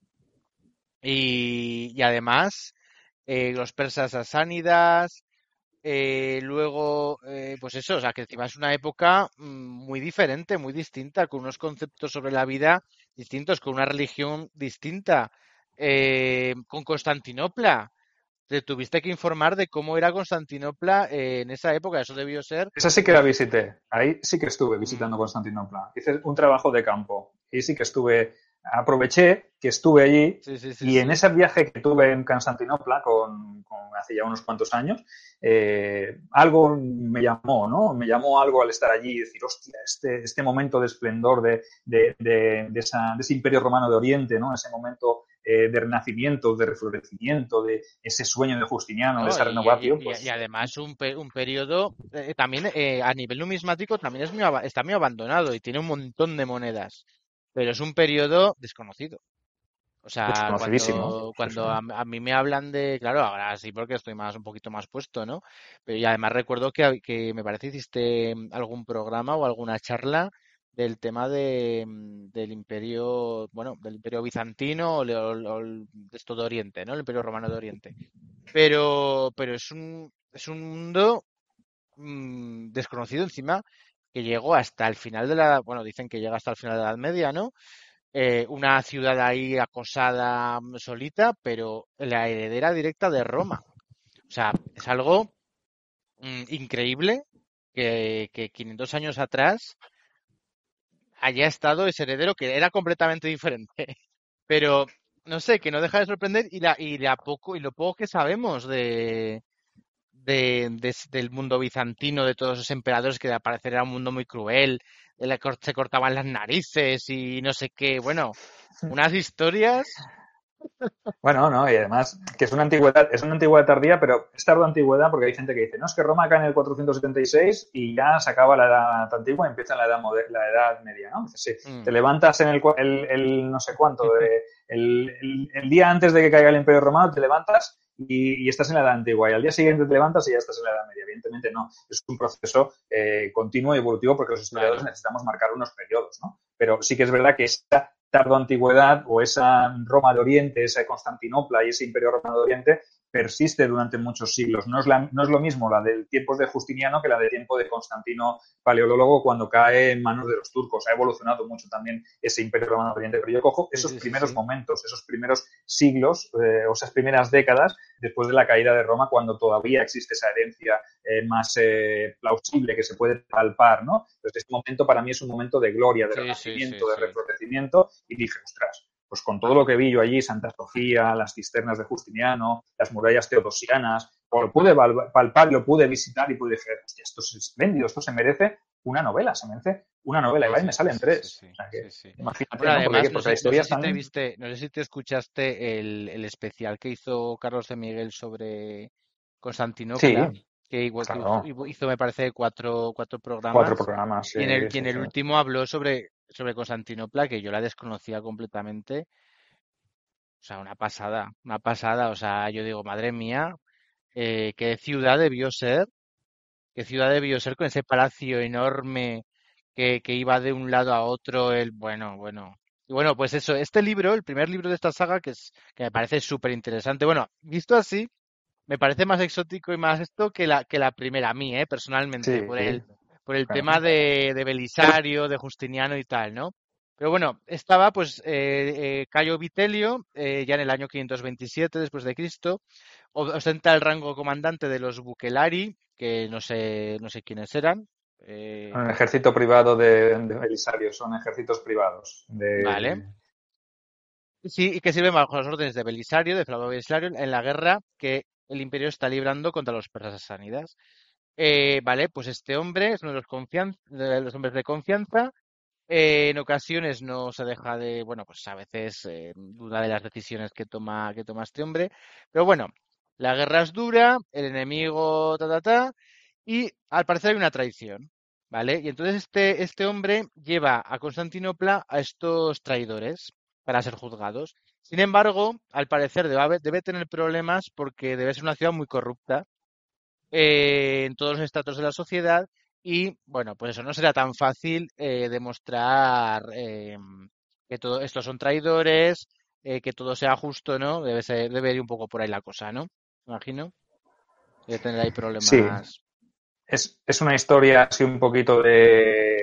Y, y además, eh, los persas sasánidas. Eh, luego, eh, pues eso, o sea, que encima es una época mm, muy diferente, muy distinta, con unos conceptos sobre la vida distintos, con una religión distinta, eh, con Constantinopla. Te tuviste que informar de cómo era Constantinopla eh, en esa época. Eso debió ser... Esa sí que la visité. Ahí sí que estuve Mm, visitando Constantinopla. Hice un trabajo de campo. Y sí que estuve, aproveché que estuve allí sí, sí, sí, y en sí. ese viaje que tuve en Constantinopla con, con hace ya unos cuantos años, eh, algo me llamó, ¿no? Me llamó algo al estar allí y decir, hostia, este, este momento de esplendor de, de, de, de, esa, de ese imperio romano de Oriente, ¿no? Ese momento eh, de renacimiento, de reflorecimiento, de ese sueño de Justiniano, de No, esa y, y- renovatio, y- y pues además un, pe- un periodo eh, también eh, a nivel numismático también es muy, aba- está muy abandonado y tiene un montón de monedas, pero es un periodo desconocido. O sea, desconocidísimo. cuando, Sí, sí. cuando a, a mí me hablan de, claro, ahora sí porque estoy más un poquito más puesto, ¿no? Pero y además recuerdo que, que me parece hiciste mm, algún programa o alguna charla del tema de, mm, del imperio, bueno, del imperio bizantino o, le- o- o el- de esto de Oriente, ¿no? El imperio romano de Oriente. Pero, pero es un, es un mundo mm, desconocido encima que llegó hasta el final de la, bueno, dicen que llega hasta el final de la Edad Media, ¿no? Eh, una ciudad ahí acosada mm, solita, pero la heredera directa de Roma. O sea, es algo mm, increíble que, que quinientos años atrás haya estado ese heredero que era completamente diferente. Pero no sé, que no deja de sorprender y la, y la poco, y lo poco que sabemos de, de, de- del mundo bizantino, de todos esos emperadores que al parecer era un mundo muy cruel, de la cor- se cortaban las narices y no sé qué. Bueno, unas historias. Bueno, no, y además que es una antigüedad, es una antigüedad tardía, pero es tardo antigüedad porque hay gente que dice, no, es que Roma cae en el cuatrocientos setenta y seis y ya se acaba la edad antigua y empieza la edad, moder- la edad media, ¿no? Dices, sí, mm, te levantas en el, cua- el, el no sé cuánto, de- el, el- el día antes de que caiga el Imperio Romano, te levantas y, y estás en la edad antigua y al día siguiente te levantas y ya estás en la edad media. Evidentemente no, es un proceso eh, continuo y evolutivo porque los historiadores claro. necesitamos marcar unos periodos, ¿no? Pero sí que es verdad que esta tardo antigüedad o esa Roma de Oriente, esa Constantinopla y ese Imperio Romano de Oriente persiste durante muchos siglos. No es, la, no es lo mismo la del tiempos de Justiniano que la del tiempo de Constantino Paleolólogo cuando cae en manos de los turcos. Ha evolucionado mucho también ese Imperio Romano de Oriente. Pero yo cojo Sí, esos sí, sí, primeros sí. momentos, esos primeros siglos eh, o esas primeras décadas después de la caída de Roma, cuando todavía existe esa herencia eh, más eh, plausible que se puede palpar, ¿no? Entonces, este momento para mí es un momento de gloria, de Sí, sí, sí, renacimiento, de sí. reflorecimiento, y dije, ostras, pues con todo lo que vi yo allí, Santa Sofía, las cisternas de Justiniano, las murallas teodosianas, o lo pude palpar, lo pude visitar y pude decir, hostia, esto es espléndido, esto se merece una novela, se merece una novela, y Sí, va y sí, me sí, salen sí, sí, tres. sí, O sea sí, que, sí. Ah, imagínate, pero ¿no? Porque, además, no porque la sé, no historia sé es si te tan... viste, no sé si te escuchaste el, el especial que hizo Carlos de Miguel sobre Constantinopla, Sí, que igual que hizo, claro, hizo, me parece, cuatro, cuatro cuatro programas, programas, sí, y en el, y en sí, el sí. último habló sobre, sobre Constantinopla, que yo la desconocía completamente. O sea, una pasada, una pasada. O sea, yo digo, madre mía, eh, qué ciudad debió ser, qué ciudad debió ser con ese palacio enorme que, que iba de un lado a otro, el, bueno, bueno. Y bueno, pues eso, este libro, el primer libro de esta saga, que es, que me parece súper interesante. Bueno, visto así, me parece más exótico y más esto que la, que la primera a mí, eh, personalmente, Sí, por el, por el tema claro. de, de Belisario, de Justiniano y tal, ¿no? Pero bueno, estaba pues eh, eh, Cayo Vitelio, eh, ya en el año quinientos veintisiete después de Cristo, o- ostenta el rango comandante de los Bucelari, que no sé, no sé quiénes eran. eh, Un ejército privado de, de Belisario, son ejércitos privados. vale. De... Sí, y que sirven bajo las órdenes de Belisario, de Flavio Belisario, en la guerra que el imperio está librando contra los persas sasánidas. Eh, vale, pues este hombre es uno de los, confian- de los hombres de confianza. Eh, en ocasiones no se deja de, bueno, pues a veces eh, duda de las decisiones que toma, que toma este hombre. Pero bueno, la guerra es dura, el enemigo, ta, ta, ta, y al parecer hay una traición, ¿vale? Y entonces este, este hombre lleva a Constantinopla a estos traidores para ser juzgados. Sin embargo, al parecer debe, haber- debe tener problemas porque debe ser una ciudad muy corrupta eh, en todos los estratos de la sociedad y, bueno, pues eso no será tan fácil eh, demostrar eh, que todo estos son traidores, eh, que todo sea justo, ¿no? Debe ser, debe ir un poco por ahí la cosa, ¿no? Imagino. Debe tener ahí Sí, problemas. es, es una historia así un poquito de,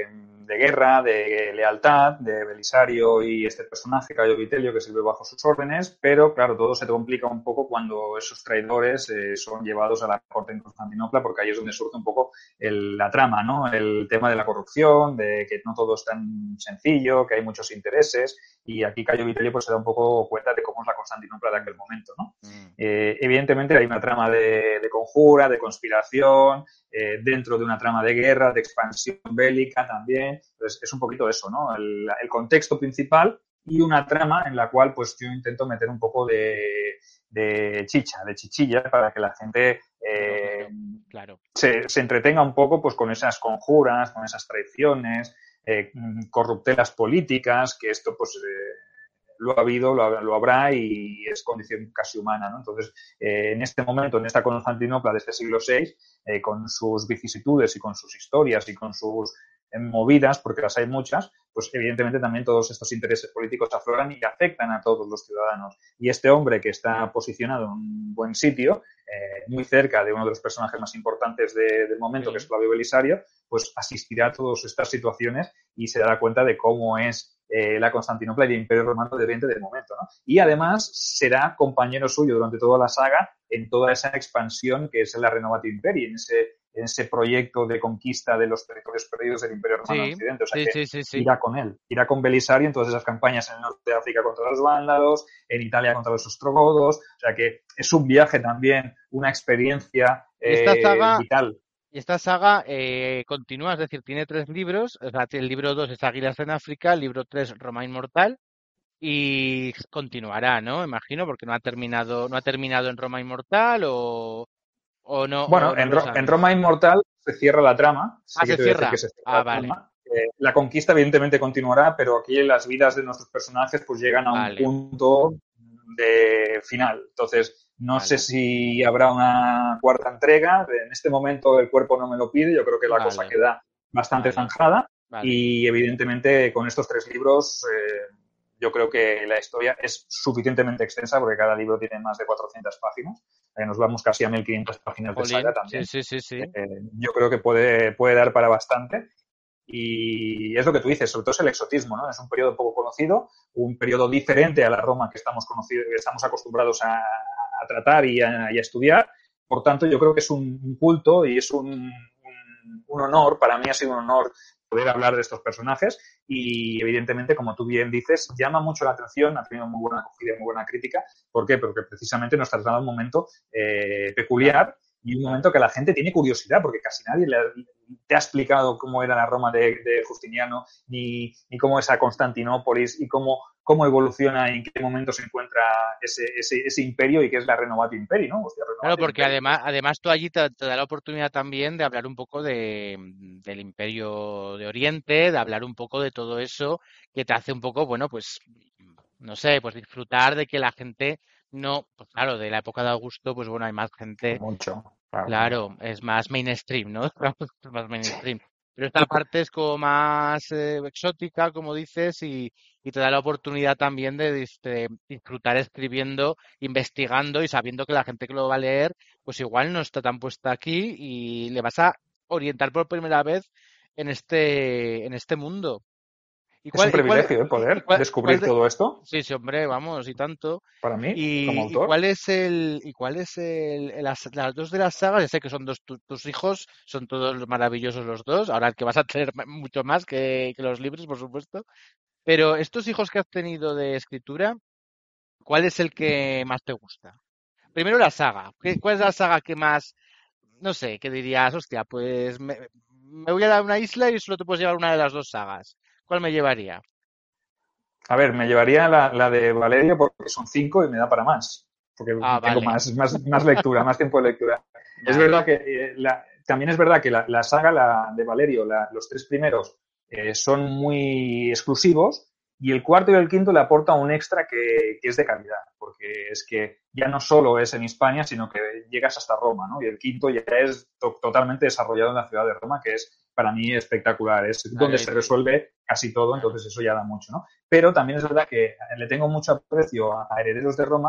de guerra, de lealtad, de Belisario y este personaje, Cayo Vitelio, que sirve bajo sus órdenes, pero claro, todo se complica un poco cuando esos traidores eh, son llevados a la corte en Constantinopla, porque ahí es donde surge un poco el, la trama, ¿no? El tema de la corrupción, de que no todo es tan sencillo, que hay muchos intereses, y aquí Cayo Vitelio pues se da un poco cuenta de cómo es la Constantinopla de aquel momento, ¿no? Mm. Eh, evidentemente hay una trama de, de conjura, de conspiración, eh, dentro de una trama de guerra, de expansión bélica también. Entonces, es un poquito eso, ¿no? El, el contexto principal y una trama en la cual pues yo intento meter un poco de, de chicha, de chichilla, para que la gente eh, claro. se, se entretenga un poco pues con esas conjuras, con esas traiciones, eh, corruptelas políticas, que esto pues eh, lo ha habido, lo, lo habrá y es condición casi humana, ¿no? Entonces, eh, en este momento, en esta Constantinopla de este siglo seis, eh, con sus vicisitudes y con sus historias y con sus eh, movidas, porque las hay muchas, pues evidentemente también todos estos intereses políticos afloran y afectan a todos los ciudadanos. Y este hombre que está posicionado en un buen sitio, eh, muy cerca de uno de los personajes más importantes de, del momento, sí. que es Flavio Belisario, pues asistirá a todas estas situaciones y se dará cuenta de cómo es eh, la Constantinopla y el Imperio Romano de Oriente del momento, ¿no? Y además será compañero suyo durante toda la saga en toda esa expansión que es la Renovatio Imperii, en ese, en ese proyecto de conquista de los territorios perdidos del Imperio Romano sí, en Occidente. O sea sí, que sí, sí, sí. irá con él, irá con Belisario en todas esas campañas en el norte de África contra los vándalos, en Italia contra los ostrogodos. O sea que es un viaje también, una experiencia eh, esta saga, vital. Y esta saga eh, continúa, es decir, tiene tres libros. O sea, el libro dos es Águilas en África, el libro tres Roma Inmortal, y continuará, ¿no? Imagino, porque no ha terminado, no ha terminado en Roma Inmortal o, o no. Bueno, o no en, lo Ro sabes. en Roma Inmortal se cierra la trama. Sí ah, que se te voy a cierra. decir que se cierra Ah, la vale. trama. Eh, la conquista evidentemente continuará, pero aquí las vidas de nuestros personajes pues llegan a Vale. un punto de final. Entonces, no Vale. sé si habrá una cuarta entrega. En este momento el cuerpo no me lo pide. Yo creo que la Vale. cosa queda bastante Vale. zanjada. Vale. Y evidentemente con estos tres libros eh, yo creo que la historia es suficientemente extensa porque cada libro tiene más de cuatrocientas páginas. Eh, nos vamos casi a mil quinientas páginas de Jolín. saga también. Sí, sí, sí, sí. Eh, yo creo que puede, puede dar para bastante. Y es lo que tú dices, sobre todo es el exotismo, ¿no? Es un periodo poco conocido, un periodo diferente a la Roma que estamos conocidos, que estamos acostumbrados a, a tratar y a, y a estudiar. Por tanto, yo creo que es un, un culto y es un, un, un honor, para mí ha sido un honor poder hablar de estos personajes y, evidentemente, como tú bien dices, llama mucho la atención, ha tenido muy buena acogida y muy buena crítica. ¿Por qué? Porque precisamente nos traslada un momento eh, peculiar y un momento que la gente tiene curiosidad, porque casi nadie le ha, te ha explicado cómo era la Roma de, de Justiniano, ni, ni cómo es a Constantinópolis y cómo, cómo evoluciona y en qué momento se encuentra ese, ese, ese imperio y qué es la Renovatio Imperii, ¿no? Hostia, Claro, porque Imperii. además, además tú allí te, te da la oportunidad también de hablar un poco de, del Imperio de Oriente, de hablar un poco de todo eso que te hace un poco, bueno, pues, no sé, pues disfrutar de que la gente no, pues claro, de la época de Augusto, pues bueno, hay más gente. Mucho. Claro, claro es más mainstream, ¿no? Es más mainstream. Pero esta parte es como más eh, exótica, como dices, y, y te da la oportunidad también de, de disfrutar escribiendo, investigando y sabiendo que la gente que lo va a leer, pues igual no está tan puesta aquí y le vas a orientar por primera vez en este, en este mundo. ¿Y es un cuál, y cuál, privilegio, ¿eh? Poder y cuál, descubrir cuál de... todo esto. Sí, sí, hombre, vamos, y tanto. Para mí, como ¿Y, y autor. cuál es el, y cuál es el, el- las, las dos de las sagas? Ya sé que son dos tu- tus hijos, son todos maravillosos los dos. Ahora el que vas a tener ma- mucho más que, que los libros, por supuesto. Pero estos hijos que has tenido de escritura, ¿cuál es el que más te gusta? Primero la saga. ¿Qué- ¿Cuál es la saga que más, no sé, que dirías, hostia, pues me, me voy a dar una isla y solo te puedes llevar una de las dos sagas? ¿Cuál me llevaría? A ver, me llevaría la, la de Valerio porque son cinco y me da para más. Porque Ah, tengo vale, más, más, más lectura, más tiempo de lectura. Es vale. verdad que eh, la, también es verdad que la, la saga la de Valerio, la, los tres primeros, eh, son muy exclusivos y el cuarto y el quinto le aporta un extra que, que es de calidad, porque es que ya no solo es en Hispania, sino que llegas hasta Roma, ¿no? Y el quinto ya es to totalmente desarrollado en la ciudad de Roma, que es para mí espectacular, es Vale, donde se resuelve casi todo, entonces eso ya da mucho, ¿no? Pero también es verdad que le tengo mucho aprecio a Herederos de Roma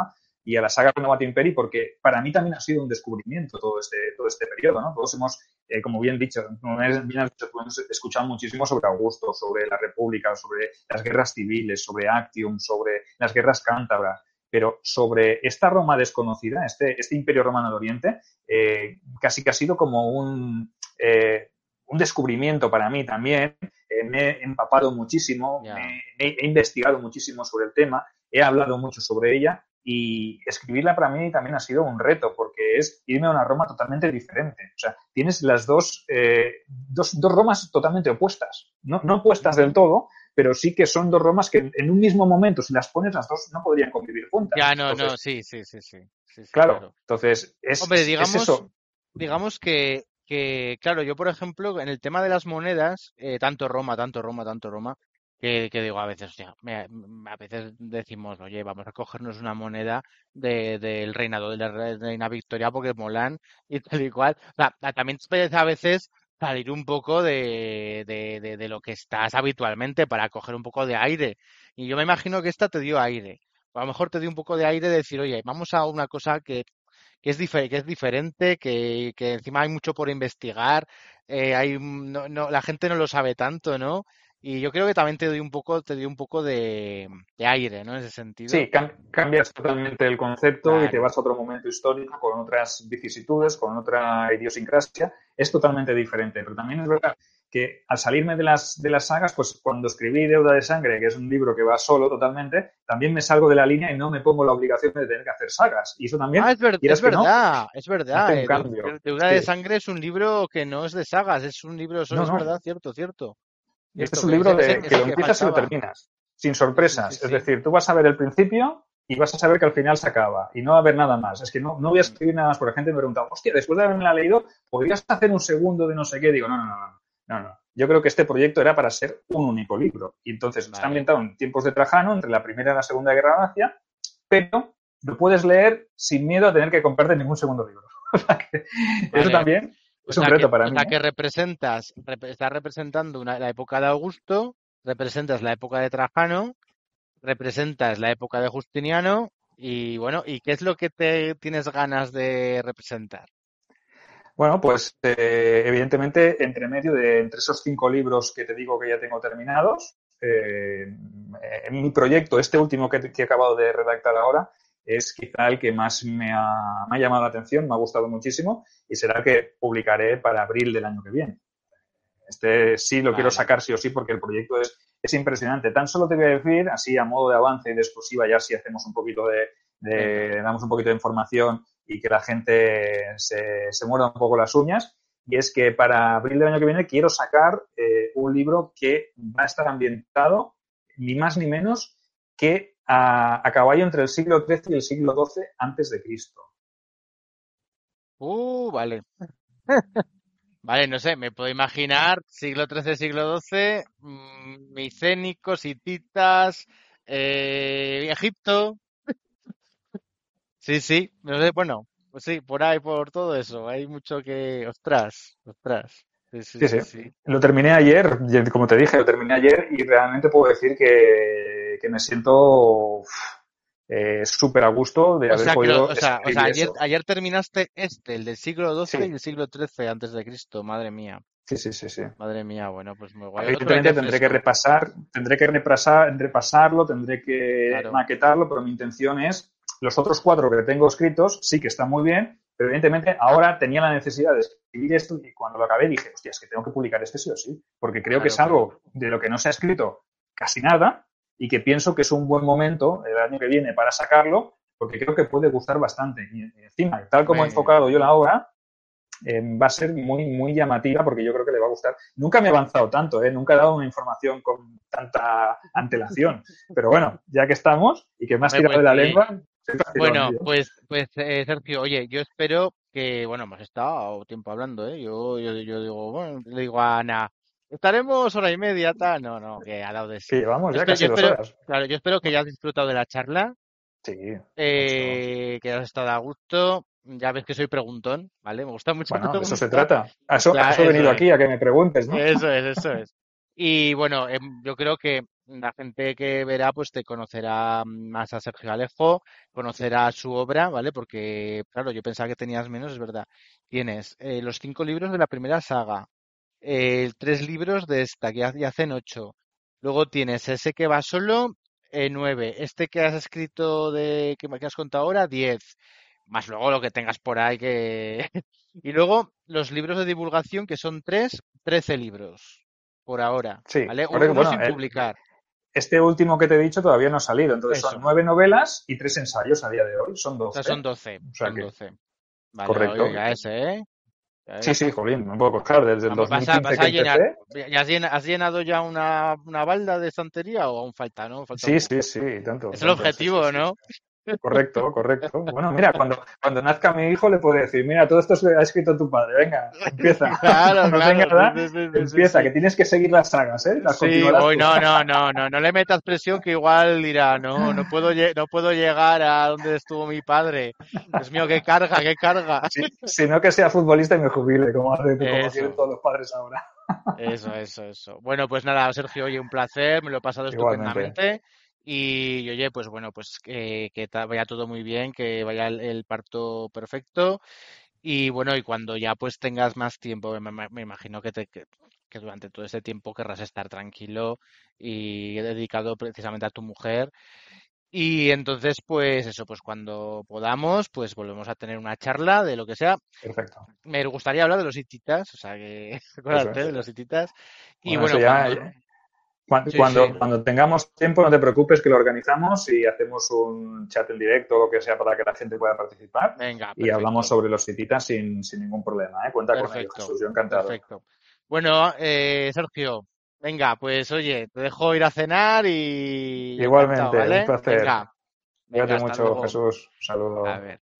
y a la saga Renovatio Imperi, porque para mí también ha sido un descubrimiento todo este, todo este periodo, ¿no? Todos hemos, eh, como bien dicho, como bien has dicho, hemos escuchado muchísimo sobre Augusto, sobre la República, sobre las guerras civiles, sobre Actium, sobre las guerras cántabras, pero sobre esta Roma desconocida, este, este Imperio Romano de Oriente, eh, casi que ha sido como un, eh, un descubrimiento para mí también. Eh, me he empapado muchísimo, Ya. me, he, he investigado muchísimo sobre el tema, he hablado mucho sobre ella y escribirla para mí también ha sido un reto porque es irme a una Roma totalmente diferente. O sea, tienes las dos, eh, dos, dos Romas totalmente opuestas. No, no opuestas del todo, pero sí que son dos Romas que en un mismo momento, si las pones, las dos no podrían convivir juntas. Ya, no, Entonces, no, sí, sí, sí, sí. sí, sí claro, claro. entonces es, Hombre, es digamos, eso. digamos que, que, claro, yo por ejemplo, en el tema de las monedas, eh, tanto Roma, tanto Roma, tanto Roma, que, que digo a veces, o sea, me- m- a veces decimos, oye, vamos a cogernos una moneda de, del reinado de la re- reina Victoria porque molan y tal y cual. O sea, a- también te apetece a veces salir un poco de, de, de, de lo que estás habitualmente para coger un poco de aire. Y yo me imagino que esta te dio aire. A lo mejor te dio un poco de aire de decir, oye, vamos a una cosa que que es, dife- que es diferente, que, que encima hay mucho por investigar, eh, hay, un- no, no, la gente no lo sabe tanto, ¿no? Y yo creo que también te doy un poco, te dio un poco de, de aire, ¿no? En ese sentido. Sí, cam- cambias totalmente el concepto y te Claro. vas a otro momento histórico con otras vicisitudes, con otra idiosincrasia. Es totalmente diferente, pero también es verdad que al salirme de las, de las sagas, pues cuando escribí Deuda de Sangre, que es un libro que va solo totalmente, también me salgo de la línea y no me pongo la obligación de tener que hacer sagas. Y eso Ah, también, es ver- es quieras que no, verdad, es hace verdad. un eh, Deu- cambio. Deu- Deuda de Sí. Sangre es un libro que no es de sagas, es un libro, eso No, es no. verdad, cierto, cierto. Este es Cierto, un que libro ese, ese, de que ese lo que empiezas y lo faltaba. terminas, sin Sí, sí, sí, sorpresas. Es sí. decir, tú vas a ver el principio y vas a saber que al final se acaba y no va a haber nada más. Es que no, no voy a Mm, escribir nada más porque la gente me pregunta, hostia, después de haberme la leído, ¿podrías hacer un segundo de no sé qué? Digo, no, no, no, no, no, no. Yo creo que este proyecto era para ser un único libro. Y entonces está Vale. ambientado en tiempos de Trajano, entre la Primera y la Segunda Guerra Dacia, pero lo puedes leer sin miedo a tener que comprarte ningún segundo libro. O sea que eso Vale. también O es un sea reto que, para o mí. sea ¿eh? que representas, rep- estás representando una- la época de Augusto, representas la época de Trajano, representas la época de Justiniano y bueno, ¿y qué es lo que te tienes ganas de representar? Bueno, pues eh, evidentemente entre medio de entre esos cinco libros que te digo que ya tengo terminados, eh, en mi proyecto, este último que, que he acabado de redactar ahora, es quizá el que más me ha, me ha llamado la atención, me ha gustado muchísimo y será el que publicaré para abril del año que viene. Este sí lo quiero Vale. sacar sí o sí porque el proyecto es, es impresionante. Tan solo te voy a decir, así a modo de avance y de exclusiva, ya si hacemos un poquito de, de damos un poquito de información y que la gente se, se muerda un poco las uñas. Y es que para abril del año que viene quiero sacar eh, un libro que va a estar ambientado ni más ni menos que a, a caballo entre el siglo trece y el siglo doce antes de Cristo. Uh, vale. Vale, no sé, me puedo imaginar siglo trece, siglo doce, mm, micénicos, hititas, eh, Egipto. Sí, sí, no sé, bueno, pues sí, por ahí, por todo eso, hay mucho que... Ostras, ostras. Sí, sí, Sí, sí. sí, sí. Lo terminé ayer, y como te dije, lo terminé ayer y realmente puedo decir que, que me siento uf, eh, súper a gusto de O haber sea, que lo- podido o sea, o sea, escribir ayer, eso. ayer terminaste este, el del siglo doce y Sí, el siglo trece antes de Cristo, madre mía, sí, sí, sí, sí. madre mía, bueno, pues muy guay. Otro aire Evidentemente tendré que fresco, repasar, tendré que repasar, repasarlo, tendré que claro. maquetarlo, pero mi intención es, los otros cuatro que tengo escritos sí que están muy bien, pero evidentemente ahora tenía la necesidad de escribir esto y cuando lo acabé dije, hostia, es que tengo que publicar este sí o sí, porque creo que Claro, es claro. algo de lo que no se ha escrito casi nada y que pienso que es un buen momento el año que viene para sacarlo, porque creo que puede gustar bastante. Y encima, tal como he Me, enfocado yo la obra, eh, va a ser muy, muy llamativa porque yo creo que le va a gustar. Nunca me he avanzado tanto, ¿eh? Nunca he dado una información con tanta antelación. Pero bueno, ya que estamos y que me has hombre, tirado pues de la sí. lengua, soy vacilón, Bueno, tío. pues, pues eh, Sergio, oye, yo espero que, bueno, hemos estado tiempo hablando, ¿eh? Yo, yo, yo digo, bueno, le digo a Ana, estaremos hora y media, tal. No, no, que ha dado de Que sí. llevamos Yo ya espero, yo casi dos espero, horas. claro, yo espero que hayas disfrutado de la charla, Sí, mucho. eh, que hayas estado a gusto. Ya ves que soy preguntón, ¿vale? Me gusta mucho Bueno, de eso se preguntar. trata. A eso, a Claro, eso he eso venido es. aquí, a que me preguntes, ¿no? Eso es, eso es. Y bueno, em, yo creo que la gente que verá, pues te conocerá más a Sergio Alejo, conocerá su obra, ¿vale? Porque, claro, yo pensaba que tenías menos, es verdad. Tienes eh, los cinco libros de la primera saga, eh, tres libros de esta, que ya, ya hacen ocho. Luego tienes ese que va solo, eh, nueve. Este que has escrito de, que, me- que has contado ahora, diez. Más luego lo que tengas por ahí que... Y luego los libros de divulgación, que son tres, trece libros por ahora, Sí, ¿vale? U- correcto. Uno Bueno, sin eh, publicar. este último que te he dicho todavía no ha salido, entonces son Eso. nueve novelas y tres ensayos a día de hoy, son O sea, doce. son doce. O sea Son que, doce. Vale, oye, correcto. ya ese, ¿eh? Ya Sí, ves. sí, jolín, no puedo coger desde el Vamos, vas a, dos mil quince vas que a llenar. empecé. ¿Ya has llenado, has llenado ya una, una balda de estantería o aún falta, ¿no? Falta un Sí, sí, poco. sí, tanto, Es el tanto, sí, sí, objetivo, sí. ¿no? Correcto, correcto. Bueno, mira, cuando, cuando nazca mi hijo le puedo decir, mira, todo esto ha escrito tu padre, venga, empieza. Claro, Cuando tenga claro. Sí, edad, sí, sí, sí, sí, empieza, sí. que tienes que seguir las sagas, ¿eh? Las Sí, continuarás hoy tú. no, no, no, no, no le metas presión que igual dirá, no, no puedo, lle- no puedo llegar a donde estuvo mi padre. Dios mío, qué carga, qué carga. Si, si no que sea futbolista y me jubile, como, hace, como quieren Eso. todos los padres ahora. Eso, eso, eso. Bueno, pues nada, Sergio, oye, un placer, me lo he pasado Igualmente. estupendamente y oye, pues bueno, pues que, que ta- vaya todo muy bien, que vaya el, el parto perfecto y bueno, y cuando ya pues tengas más tiempo, me, me- me imagino que, te, que, que durante todo ese tiempo querrás estar tranquilo y dedicado precisamente a tu mujer y entonces pues eso, pues cuando podamos, pues volvemos a tener una charla de lo que sea. Perfecto. Me gustaría hablar de los hititas, o sea que Eso acuérdate es. de los hititas. Y Bueno, eso bueno, ya, cuando... ya- cuan- Sí, sí, cuando, cuando tengamos tiempo, no te preocupes que lo organizamos y hacemos un chat en directo o lo que sea para que la gente pueda participar venga, y hablamos perfecto, sobre los hititas sin, sin ningún problema, ¿eh? Cuenta con ello, perfecto, Jesús, yo encantado. perfecto. Bueno, eh, Sergio, venga, pues oye, te dejo ir a cenar y, y encantado, Igualmente, un ¿vale? placer. Venga, venga, Cuídate hasta mucho, luego. Jesús. Un A saludo. ver.